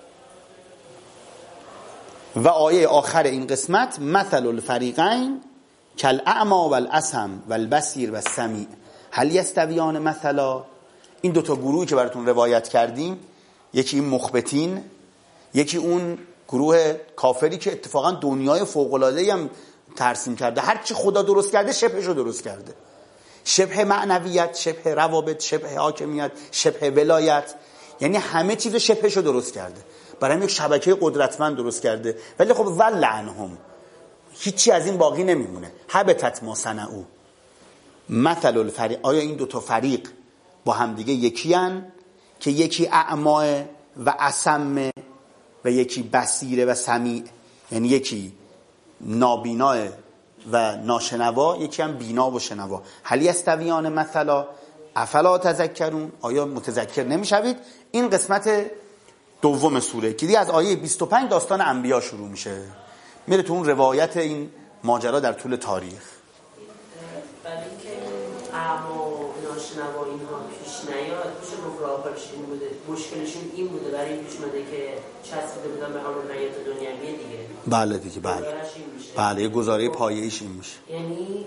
و آیه آخر این قسمت مثل الفریقین کالاعمی والاصم والبصیر والسمیع هل یستویان مثلا. این دوتا گروهی که براتون روایت کردیم، یکی این مخبتین، یکی اون گروه کافری که اتفاقا دنیای فوق‌العاده‌ای هم ترسیم کرده، هر چی خدا درست کرده شبهشو درست کرده، شبه معنویت، شبه روابط، شبه حاکمیت، شبه ولایت، یعنی همه چیز شبهشو درست کرده، برای هم یک شبکه قدرتمند درست کرده. ولی خب ولعنهم، هیچی از این باقی نمیمونه. حبطت ما صنعوا. مثل الفریق، آیا این دوتا فریق با همدیگه یکی هن که یکی اعماه و اصم و یکی بصیره و سمیع، یعنی یکی نابینا و ناشنوا، یکی هم بینا و شنوا. هل یستویان مثلا افلا تذکرون، آیا متذکر نمیشوید؟ این قسمت دوم سوره که دیگه از آیه 25 داستان انبیا شروع میشه، میره تو اون روایت این ماجرا در طول تاریخ. برای اینکه اعما و ناشنوا اینها پیش نیاد، میشه گفت راهکارش این بوده، مشکلشون این بوده، برای این پیش اومده که چسبیده بودن به همون حیات دنیوی دیگه. بله دیگه، بله یه گزاره پایه‌ایش این میشه. یعنی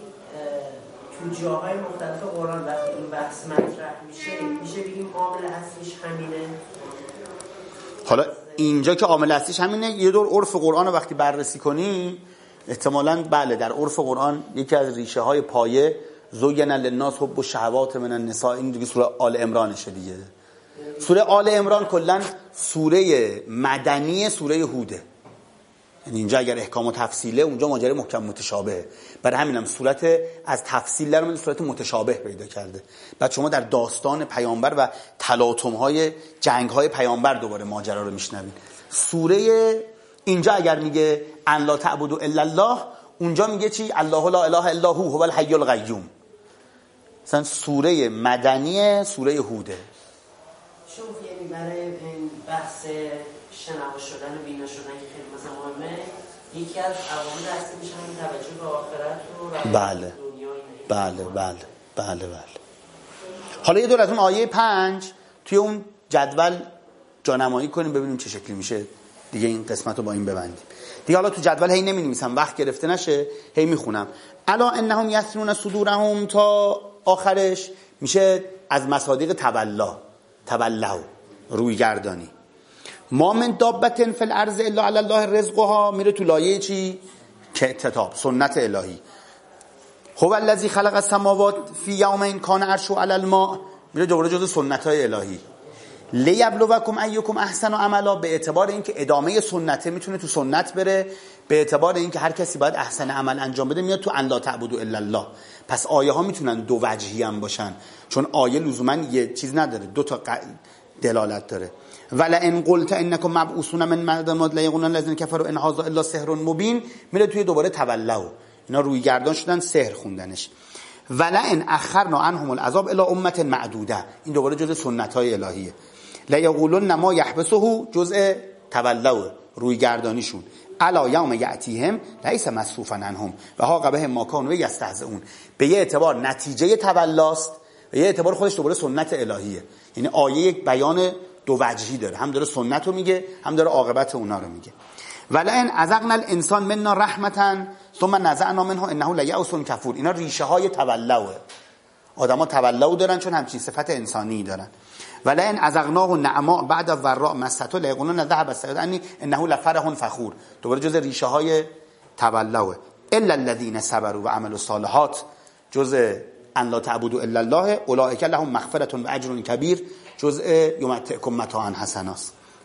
تو جاهای مختلف قرآن وقتی این بحث مطرح میشه بگیم عامل اصلیش همینه. حالا اینجا که عامل اصلیش همینه، یه دور عرف قرآن رو وقتی بررسی کنی احتمالاً بله در عرف قرآن یکی از ریشه های پایه زوین للناس حب الشهوات من النساء، این دیگه سوره آل عمرانشه دیگه. سوره آل عمران کلاً سوره مدنی سوره هوده، یعنی اینجا اگر احکام و تفصیله اونجا ماجرای محکم متشابهه، برای همینم صورت از تفصیل در اومده صورت متشابه پیدا کرده. بعد شما در داستان پیامبر و تلاطم‌های جنگ‌های پیامبر دوباره ماجرا رو میشنوید. سوره اینجا اگر میگه ان لا تعبدوا الا الله، اونجا میگه چی؟ الله لا اله الا هو هو الحی القیوم. مثلا سوره مدنی سوره هوده. شوف یعنی برای این بحث شنوا شدن و بینا شدن که خیلی مثلا مهمه، یکی از عوامل اصلی میشه همین توجه به آخرت و بله بله. حالا یه دور از اون آیه 5 توی اون جدول جانمایی کنیم ببینیم چه شکلی میشه دیگه. این قسمت رو با این ببندیم دیگه. حالا تو جدول هی نمی‌نویسم وقت گرفته نشه، هی میخونم. الا انهم یسرون صدورهم تا آخرش میشه از مصادیق تولوا روی گردانی. ما من دابتن فی الارض الا علی الله رزقها، میره تو لایه چی؟ کتاب سنت الهی. هو الذی خلق السماوات فی یومین کان عرشه علی الماء، میره دوباره جزء سنت‌های الهی. لیبلوکم ایکم احسن عملا، به اعتبار اینکه ادامه سنته میتونه تو سنت بره، به اعتبار اینکه هر کسی باید احسن عمل انجام بده میاد تو ان لا تعبدوا الا الله. پس آیه ها میتونن دو وجهی هم باشن، چون آیه لزوما یه چیز نداره، دو تا دلالت داره. ولئن قلت انکم مبعوثون من بعد الموت لیقولن الذین کفروا ان هذا الا سحر مبین، میره توی دوباره تولوا، اینا روی گردان شدن، سحر خوندنش. ولئن اخرنا عنهم العذاب الی امه معدوده، این دوباره جزء سنت‌های الهیه. لیقولن ما یحبسه، جزء تولوا روی گردانیشون. الا یوم یاتیهم لیس مصروفا عنهم و حاق بهم ما کانوا یستهزئون، به یه اعتبار نتیجه تولاست، به یه اعتبار خودش دوباره سنت الهیه. یعنی آیه یک بیان دو وجهی داره، هم داره سنت رو میگه هم داره عاقبت اونا رو میگه. ولئن اذقنا الانسان منا رحمتا ثم نزعنا منه انه لیأس کفور، اینا ریشه های تولوه. آدما تولو دارن چون همچین صفت انسانی دارن. ولئن اذقناه نعما بعد ضراء مسته لیقولن ذهب السعید انی انه لفرح فخور، دوباره جزء ریشه های تولوه. الا الذين صبروا وعملوا الصالحات، جزء ان لا تعبدوا الا الله اولئک لهم مغفرة و اجر کبیر، جزء یمتعکم متاعا حسنا.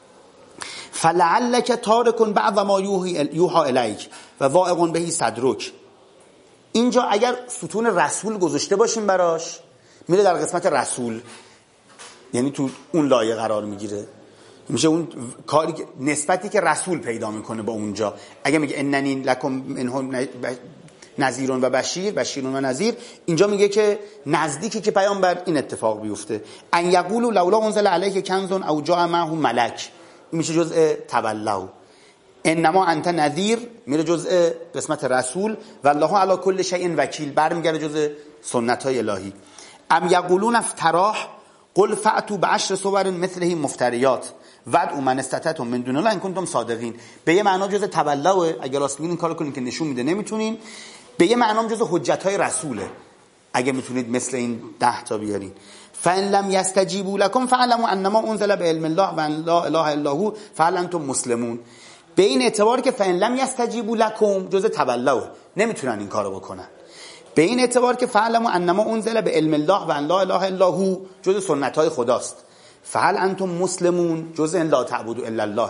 فلعلک تارک بعض ما یوحى الیک و واعق به صدرک. اینجا اگر ستون رسول گذاشته باشیم براش، میره در قسمت رسول، یعنی تو اون لایه قرار میگیره، میشه اون کاری نسبتی که رسول پیدا میکنه با اونجا. اگه میگه اننی لکم منه نذیر و بشیر و نذیر، اینجا میگه که نزدیکی که پیامبر این اتفاق بیفته. ان یقولوا لولا انزل علیه کنز او جاء معه ملک، این میشه جزء تولوا. انما انت نذیر میره جزء قسمت رسول و الله علی کل شیء وکیل برمیگره جزء سنت های الهی. ام یقولون افتراه قل فأتوا بعشر صور مثله مفتریات وادعوا من استطعتم من دون الله ان کنتم صادقین. به یه معنا جزء تبلع، اگه راست میگین این کارو کنین که نشون میده نمیتونین. به یه معنا جزء حجت های رسوله، اگه میتونید مثل این 10 تا بیارین. فان لم یستجیبوا لكم فاعلموا انما انزل بعلم الله و ان لا اله الا هو فهل انتم مسلمون. به این اعتبار که فان لم یستجیبوا لكم جزء تبلع، نمیتونن این کارو بکنن. به این اعتبار که فاعلموا انما انزل بعلم الله و ان لا اله الا هو جزء سنت های خداست. فهل انتم مسلمون جزء لا تعبدوا الا الله.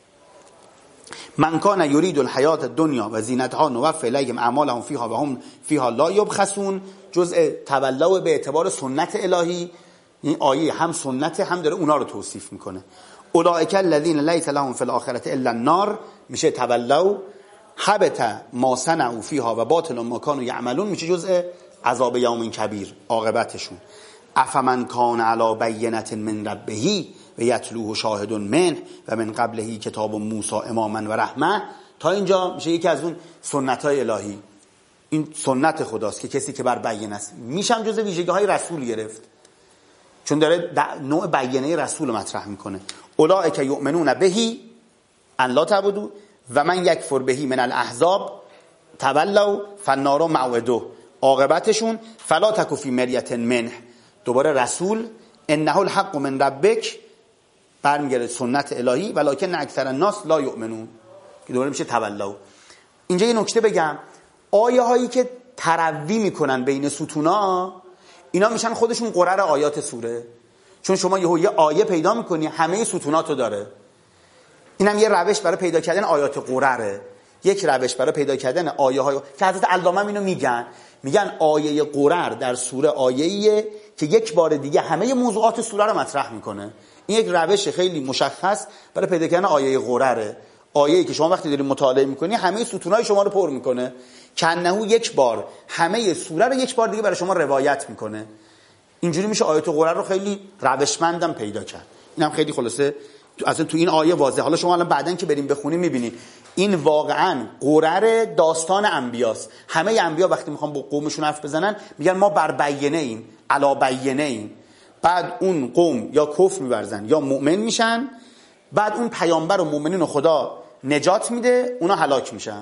من کان یرید الحیات الدنیا و زینتها نوفی الیهم اعمالهم فیها و هم فیها لا یبخسون جزء تبلع به اعتبار سنت الهی. این آیه هم سنت هم داره اونا رو توصیف میکنه. اولئک الذین لیس لهم فی الاخره الا النار میشه تبلع. حبط ما صنعوا فیها و باطل ما کانوا یعملون میشه جزء عذاب یوم کبیر عاقبتشون. افمن کان علی بینة من ربه و یتلوه شاهد منه و من قبله کتاب موسی اماما و رحمه. تا اینجا میشه یکی از اون سنت های الهی. این سنت خداست که کسی که بر بیانه است میشم جزء ویژگی های رسول گرفت، چون داره نوع بیانه رسول مطرح میکنه. اولئک یؤمنون بهی ان لا تعبدوا و من یکفر بهی من الاحزاب تولوا فالنار موعده. عاقبتشون فلا تک فی مریة منه. دوباره رسول انه الحق من ربک برمیگرده سنت الهی ولکن اکثر الناس لا یؤمنون که دوباره میشه تولوا. اینجا یه نکته بگم، آیه هایی که تروی میکنن بین ستونا اینا میشن خودشون قرر آیات سوره، چون شما یه آیه پیدا میکنی همه ستوناتو داره. اینم یه روش برای پیدا کردن آیات قرره، یک روش برای پیدا کردن آیه های که حضرت علامه اینو میگن آیه قرر در سوره آیه‌ایه که یک بار دیگه همه موضوعات سوره رو مطرح میکنه. این یک روش خیلی مشخص برای پیدا کردن آیه قرره، آیه‌ای که شما وقتی داری مطالعه میکنی همه ستونای شما رو پر میکنه، کنهو یک بار همه سوره رو یک بار دیگه برای شما روایت میکنه. اینجوری میشه آیات قرآن رو خیلی روشمندم پیدا کرد. اینم خیلی خلاصه اصلا تو این آیه واضحه. حالا شما الان بعدن که بریم بخونیم میبینید این واقعا قرر داستان انبیاست. همه انبیا وقتی میخوان با قومشون حرف بزنن میگن ما بر بینه ایم، علی بینه ایم. بعد اون قوم یا کفر میورزن یا مؤمن میشن، بعد اون پیامبر و مؤمنین و خدا نجات میده، اونا هلاک میشن.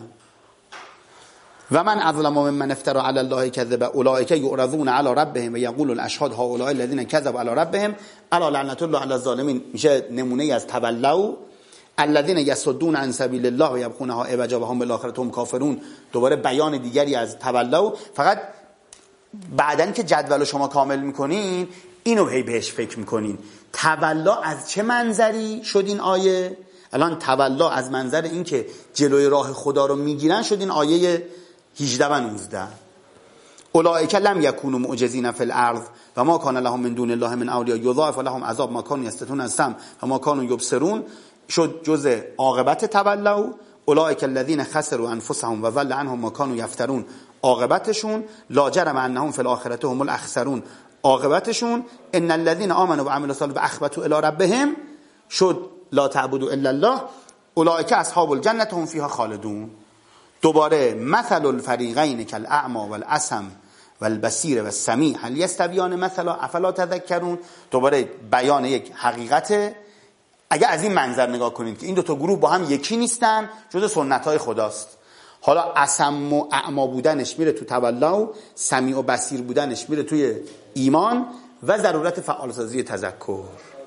و من اظلم ممن افترى علی الله کذب اولئک یعرضون علی ربهم و یقول الاشهاد هؤلاء الذین کذبوا علی ربهم الا لعنت الله علی الظالمین. میشه نمونه از تولوا. الذین یصدون عن سبیل الله و یبغونها عوجا و هم بالآخرة هم کافرون. دوباره بیان دیگری از تولوا. فقط بعدن که جدول شما کامل میکنین اینو هی بهش فکر میکنین تولا از چه منظری شد این آیه. الان تولا از منظر این که جلوی راه خدا رو میگیرن شد این آیه 18 و 19. اولئک لم یکونوا معجزین فی الارض و ما کان لهم من دون الله من اولیاء یضاعف لهم عذاب ما کانوا یستترون السمع و ما کانوا یبصرون. شد جزء عاقبت تولوا. اولئک الذین خسروا انفسهم و ضل عنهم ما کانوا یفترون. عاقبتشون لا جرم انهم فی الاخره هم الاخسرون. عاقبتشون ان الذين آمنوا وعملوا الصالحات واخبتوا الى ربهم شد لا تعبدوا الا الله اولئک اصحاب الجنه هم فیها خالدون. دوباره مثل الفریقین کالاعمی والاسم والبصیر والسمیع هل یستویان مثلا افلا تذکرون. دوباره بیان یک حقیقت. اگه از این منظر نگاه کنید که این دو تا گروه با هم یکی نیستن، جزء سنت های خداست. حالا اسم و اعما بودنش میره تو تولا، سمیع و بصیر بودنش میره توی ایمان و ضرورت فعالسازی تذکر.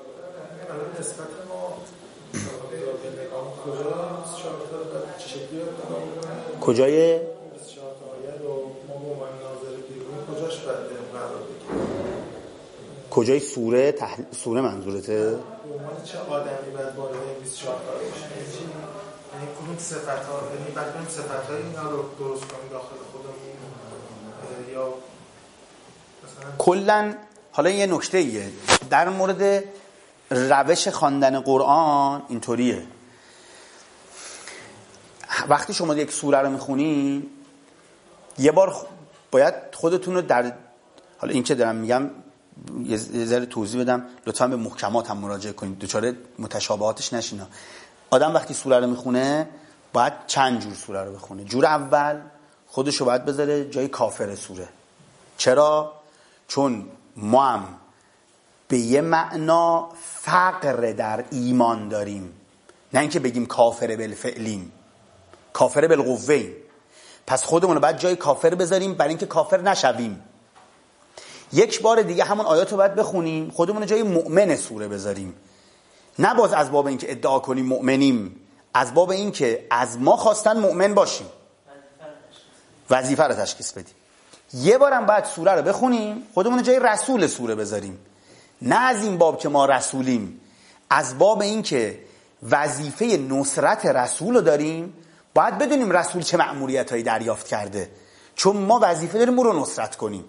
کجای کجای سوره سوره منظورته؟ چه آدمی باید وارد 24 تا بشه؟ یعنی کدوم صفات‌ها، یعنی بعد کدوم صفات‌های اینا رو درست کنیم داخل خودمون یا مثلا کلاً. حالا یه نکته ایه در مورد روش خواندن قرآن اینطوریه. وقتی شما یک سوره رو میخونین یه بار باید خودتون رو در حالا این که دارم میگم یه ذره توضیح بدم، لطفاً به محکمات هم مراجعه کنید، دچار متشابهاتش نشین. آدم وقتی سوره رو میخونه باید چند جور سوره رو بخونه. جور اول خودشو باید بذاره جای کافر سوره. چرا؟ چون ما هم به یه معنا فقر در ایمان داریم، نه اینکه بگیم کافر بالفعلیم، کافر بالقوهیم. پس خودمون رو باید جای کافر بذاریم برای اینکه کافر نشویم. یک بار دیگه همون آیات رو باید بخونیم، خودمون رو جای مؤمن سوره بذاریم، نه باز از باب اینکه ادعا کنیم مؤمنیم، از باب اینکه از ما خواستن مؤمن باشیم، وظیفه رو تشخیص بدیم. یه بارم باید سوره رو بخونیم، خودمون رو جای رسول سوره بذاریم، نه از این باب که ما رسولیم، از باب اینکه وظیفه نصرت رسول رو داریم، باید بدونیم رسول چه مأموریتایی دریافت کرده، چون ما وظیفه داریم او رو نصرت کنیم.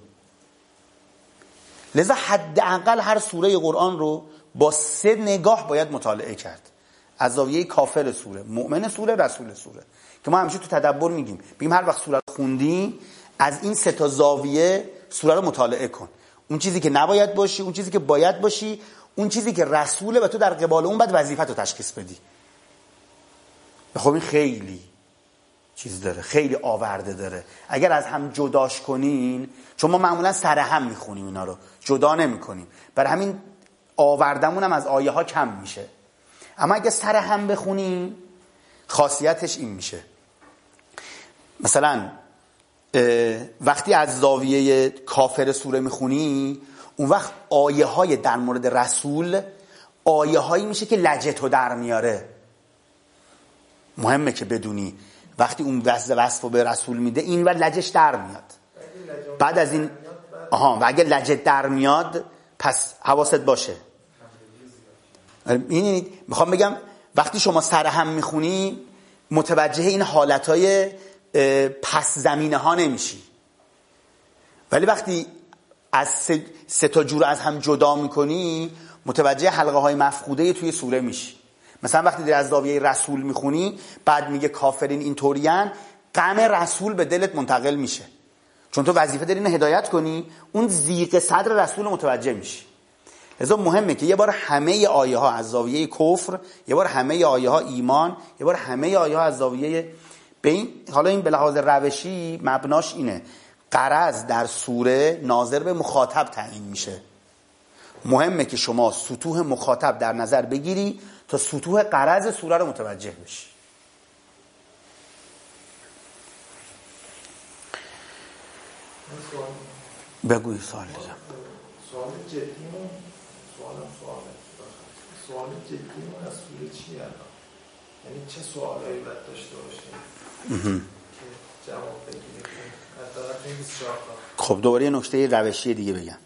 لذا حداقل هر سوره قرآن رو با 3 نگاه باید مطالعه کرد، از زاویه کافر سوره، مؤمن سوره، رسول سوره، که ما همیشه تو تدبر میگیم هر وقت سوره رو خوندی از این 3 تا زاویه سوره رو مطالعه کن. اون چیزی که نباید باشی، اون چیزی که باید باشی، اون چیزی که رسوله و تو در قبال اون باید وظیفت رو تشخیص بدی. خب این خیلی چیز داره، خیلی آورده داره. اگر از هم جداش کنین، چون ما معمولا سر هم میخونیم اینا رو، جدا نمی کنیم، برای همین آوردمون هم از آیه ها کم میشه. اما اگه سر هم بخونیم خاصیتش این میشه. مثلا وقتی از زاویه کافر سوره میخونی، اون وقت آیه های در مورد رسول آیه هایی میشه که لجتو در میاره. مهمه که بدونی وقتی اون وصف رو به رسول میده این و لجش در میاد. بعد از این و اگه لجت در میاد پس حواست باشه. این میخوام بگم وقتی شما سر هم میخونی متوجه این حالتهای پس زمینه ها نمیشی، ولی وقتی از 3 تا جور از هم جدا میکنی متوجه حلقه های مفقوده توی سوره میشی. مثلا وقتی در از زاویه رسول میخونی، بعد میگه کافرین اینطورین، غم رسول به دلت منتقل میشه، چون تو وظیفه داری اینو هدایت کنی، اون ضیق صدر رسول متوجه میشی. لذا مهمه که یه بار همه آیه ها از زاویه کفر، یه بار همه آیه ها ایمان، یه بار همه آیه ها از زاویه حالا این به لحاظ روشی مبناش اینه، غرض در سوره ناظر به مخاطب تعیین میشه. مهمه که شما سطوح مخاطب در نظر بگیری تا سطوح غرض سوره رو متوجه بشی. بگوی سوال دیدم. سوال جدیمون از سوره چی الان؟ یعنی چه سوالایی باید داشته باشیم که جواب بگیریم از طرف این 24 تا؟ خب دوباره یه نکته روشی دیگه بگم.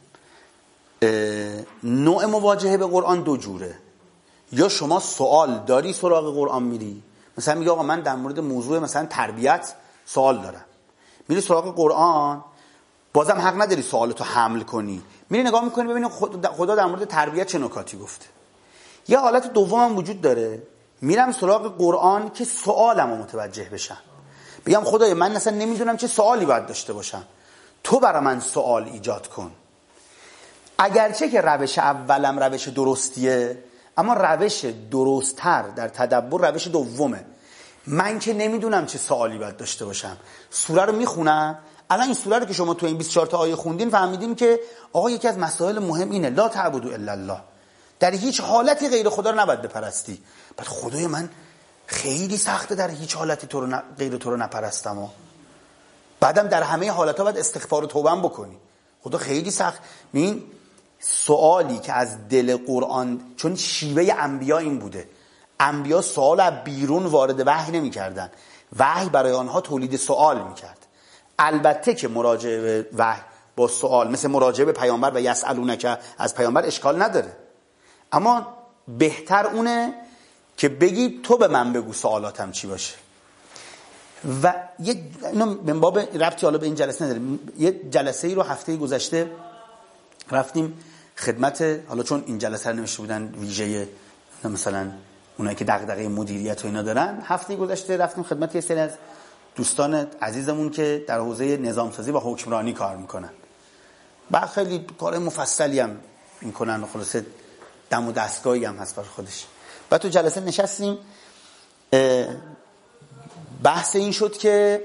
نوع مواجهه به قرآن 2 جوره. یا شما سوال داری سراغ قرآن میری، مثلا میگه آقا من در مورد موضوع مثلا تربیت سوال دارم، میری سراغ قرآن، بازم حق نداری سوالتو حمل کنی، میری نگاه میکنی ببینی خدا در مورد تربیت چه نکاتی گفته. یه حالت دوم هم وجود داره، میرم سراغ قرآن که سوالمو متوجه بشم، بگم خدایا من اصلا نمیدونم چه سوالی باید داشته باشم، تو برای من سوال ایجاد کن. اگرچه که روش اولم روش درستیه، اما روش درست‌تر در تدبر روش دومه. من که نمیدونم چه سوالی باید داشته باشم، سوره رو میخونم. الان این سوره رو که شما تو این 24 تا آیه خوندین فهمیدیم که آقا یکی از مسائل مهم اینه لا تعبدوا الا الله، در هیچ حالتی غیر خدا رو نباید بپرستی. بعد خدای من خیلی سخته در هیچ حالتی غیر تو رو نپرستم، بعدم در همه حالت‌ها باید استغفار و توبه بکنی. خدا خیلی سخت. این سوالی که از دل قرآن، چون شیوه انبیا این بوده، انبیا سوال از بیرون وارد وحی نمی کردن، وحی برای آنها تولید سوال می کرد. البته که مراجعه به وحی با سوال مثل مراجعه به پیامبر و یسألونک از پیامبر اشکال نداره، اما بهتر اونه که بگی تو به من بگو سوالاتم چی باشه. و اینو من باب ربطی حالا به این جلسه نداره، یه جلسه ای رو هفته گذشته رفتیم خدمت، حالا چون این جلسه رو نوشته بودن ویژه مثلا اونایی که دغدغه مدیریت و اینا دارن، هفته گذشته رفتیم خدمت یه سری از دوستان عزیزمون که در حوزه نظامسازی و حکمرانی کار میکنن و خیلی کار مفصلی هم میکنن و خلاصه دم و دستگاهی هم هست برای خودش. بعد تو جلسه نشستیم، بحث این شد که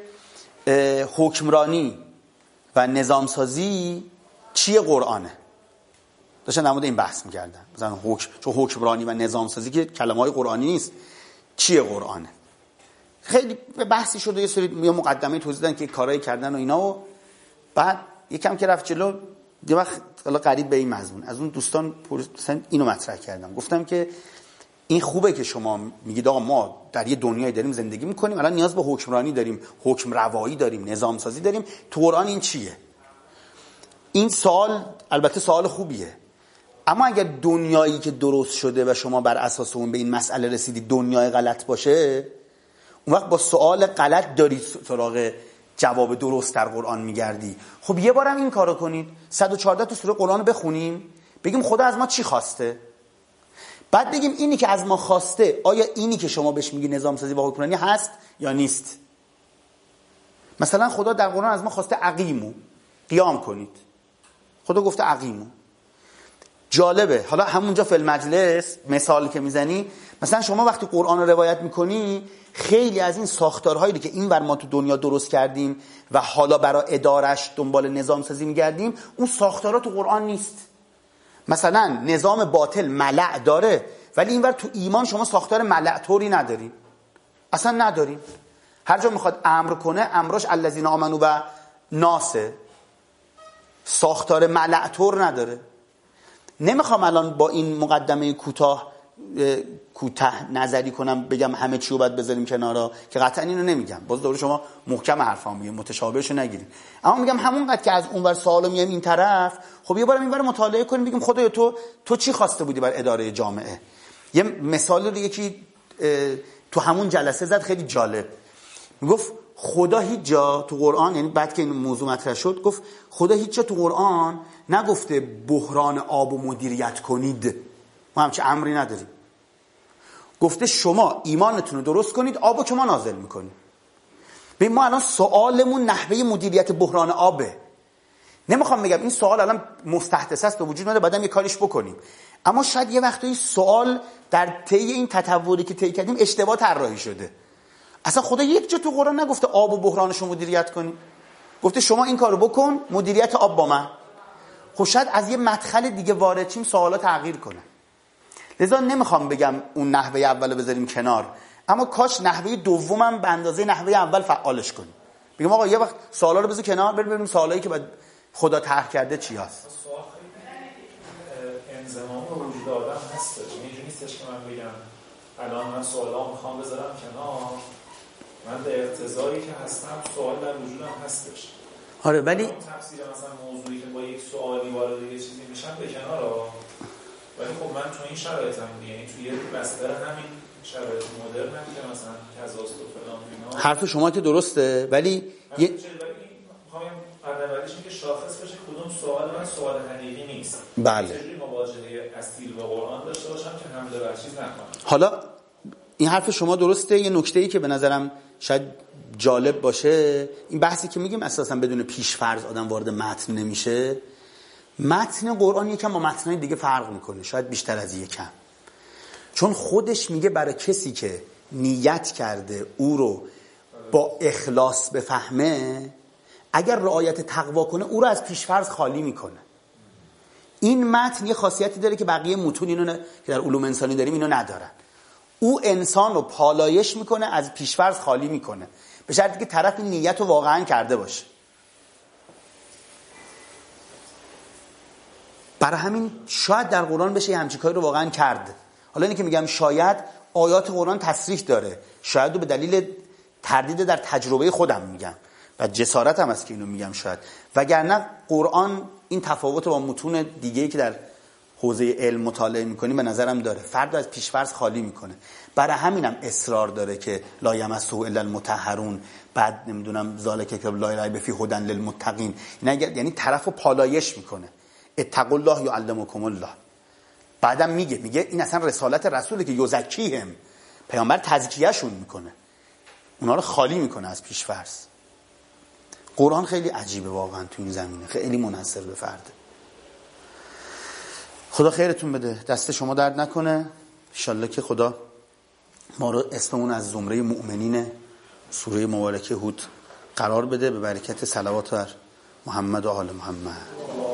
حکمرانی و نظامسازی چیه قرآنه. داشتن در مورد این بحث می‌کردن. مثلا چون حکمرانی و نظامسازی که کلمه‌های قرآنی نیست، چیه قرآنه. خیلی بحثی شد و یه سری مقدمه توضیح دادن که کارایی کردن و اینا، و بعد یکم که رفت جلو یه وقت حالا قریب به این مضمون از اون دوستان مثلا اینو مطرح کردم، گفتم که این خوبه که شما میگید آقا ما در یه دنیای داریم زندگی میکنیم، الان نیاز به حکمرانی داریم، حکم روایی داریم، نظام سازی داریم، تو قرآن این چیه؟ این سوال البته سوال خوبیه، اما اگر دنیایی که درست شده و شما بر اساس اون به این مسئله رسیدید دنیای غلط باشه، اون وقت با سوال غلط دارید سراغ جواب درست در قرآن میگردی. خب یه بارم این کارو کنید، 114 تا سوره قرآن رو بخونیم، بگیم خدا از ما چی خواسته، بعد بگیم اینی که از ما خواسته آیا اینی که شما بهش میگی نظام سازی و حکمرانی هست یا نیست. مثلا خدا در قرآن از ما خواسته اقیمو، قیام کنید، خدا گفته اقیمو. جالبه، حالا همونجا فی المجلس مثال که میزنی، مثلا شما وقتی قرآن رو روایت میکنی خیلی از این ساختارهایی که این ور ما تو دنیا درست کردیم و حالا برای ادارش دنبال نظام سازی میگردیم، اون ساختارها تو قرآن نیست. مثلا نظام باطل ملأ داره، ولی اینور تو ایمان شما ساختار ملأ طوری نداریم، اصلا نداریم. هر جا میخواد امر کنه امراش الذین آمنوا و ناسه، ساختار ملأ طور نداره. نمیخوام الان با این مقدمه کوتاه نظری کنم بگم همه چی رو باید بذاریم کنارا، که قطعا اینو نمیگم، باز دوره شما محکم حرفام میگم، متشابهشو نگیرید. اما میگم همونقدر که از اونور سوالو میایم این طرف، خب یه بارم اینور مطالعه کنیم، بگیم خدایا تو چی خواسته بودی بر اداره جامعه. یه مثال رو یکی تو همون جلسه زد خیلی جالب، میگفت خدا هیچ جا تو قرآن، یعنی بعد که این موضوع مطرح شد، گفت خدا هیچ جا تو قرآن نگفته بحران آب و مدیریت کنید، ما همچه امری نداریم. گفته شما ایمانتون رو درست کنید، آبو که ما نازل میکنیم. ببین ما الان سوالمون نحوه مدیریت بحران آبه. نمیخوام بگم این سوال الان مستحدث است و وجود نداره، بعدم یه کاریش بکنیم، اما شاید یه وقتایی سوال در طی این تطوری که طی کردیم اشتباه طراحی شده. اصلا خدا یک جا تو قرآن نگفته آب و بحرانش رو مدیریت کنی، گفته شما این کارو بکن، مدیریت آب با من. خب شاید از یه مدخل دیگه وارد شیم سوالا تغییر کنه. لذا نمیخوام بگم اون نحوه اول رو بذاریم کنار، اما کاش نحوه دومم به اندازه نحوه اول فعالش کنیم. بگم آقا یه وقت سوالا رو بذار کنار، بریم ببینیم سوالایی که بعد خدا طرح کرده چی هست. سوال خیلی انضمام به وجود آدم هست. اینجوری نیستش که من بگم الان من سوالا میخوام بذارم کنار، من به اقتضایی که هستم سوال در وجودم هستش. آره ولی تفسیر مثلا موضوعی که با یک سوالی وارد یه چیزی میشم به کنار، ولی خب من تو این شرایطم دیگه، یعنی تو یه بستر همین شرایط مدرنم که مثلا کزاست و فلان اینا. حرف شما که درسته، ولی میخوام اولیش این که شاخص بشه کدوم سوال من سوال حقیقی نیست. بله. چجوری مواجهه اصیل با قرآن داشته باشم که حمله بر چیز نکنم. حالا این حرف شما درسته. یه نکته‌ای که به نظرم شاید جالب باشه، این بحثی که میگیم اساسا بدون پیش‌فرض آدم وارد متن نمیشه. متن قرآن یکم با متن‌های دیگه فرق میکنه، شاید بیشتر از یکم، چون خودش میگه برای کسی که نیت کرده او رو با اخلاص بفهمه، اگر رعایت تقوا کنه او رو از پیش‌فرض خالی میکنه. این متن یه خاصیتی داره که بقیه متون اینو که در علوم انسانی داریم اینو ندارن. او انسان رو پالایش میکنه، از پیش‌فرض خالی میکنه، به شرطی که طرف این نیت رو واقعا کرده باشه. برای همین شاید در قرآن بشه یه همچین کاری رو واقعا کرد. حالا اینی که میگم شاید آیات قرآن تصریح داره، شاید رو به دلیل تردید در تجربه خودم میگم و جسارتم است که اینو میگم شاید، وگرنه قرآن این تفاوت با متون دیگه‌ای که در حوزه علم مطالعه میکنیم به نظرم داره، فرد از پیش‌فرض خالی میکنه. برای همینم اصرار داره که لا یمسه الا المطهرون، بعد نمیدونم ذالک کتاب لا ریب فیه هدی للمتقین، یعنی طرفو پالایش میکنه. اتقوا الله یعلمکم الله. بعدم میگه این اصلا رسالت رسوله که یزکیهم، پیامبر تزکیهشون میکنه، اونا رو خالی میکنه از پیش‌فرض. قرآن خیلی عجیبه واقعا تو این زمینه، خیلی منحصر به فرده. خدا خیرتون بده، دست شما درد نکنه. انشالله که خدا ما رو اسممون از زمره مؤمنین سوره مبارکه هود قرار بده، به برکت صلوات بر محمد و آل محمد.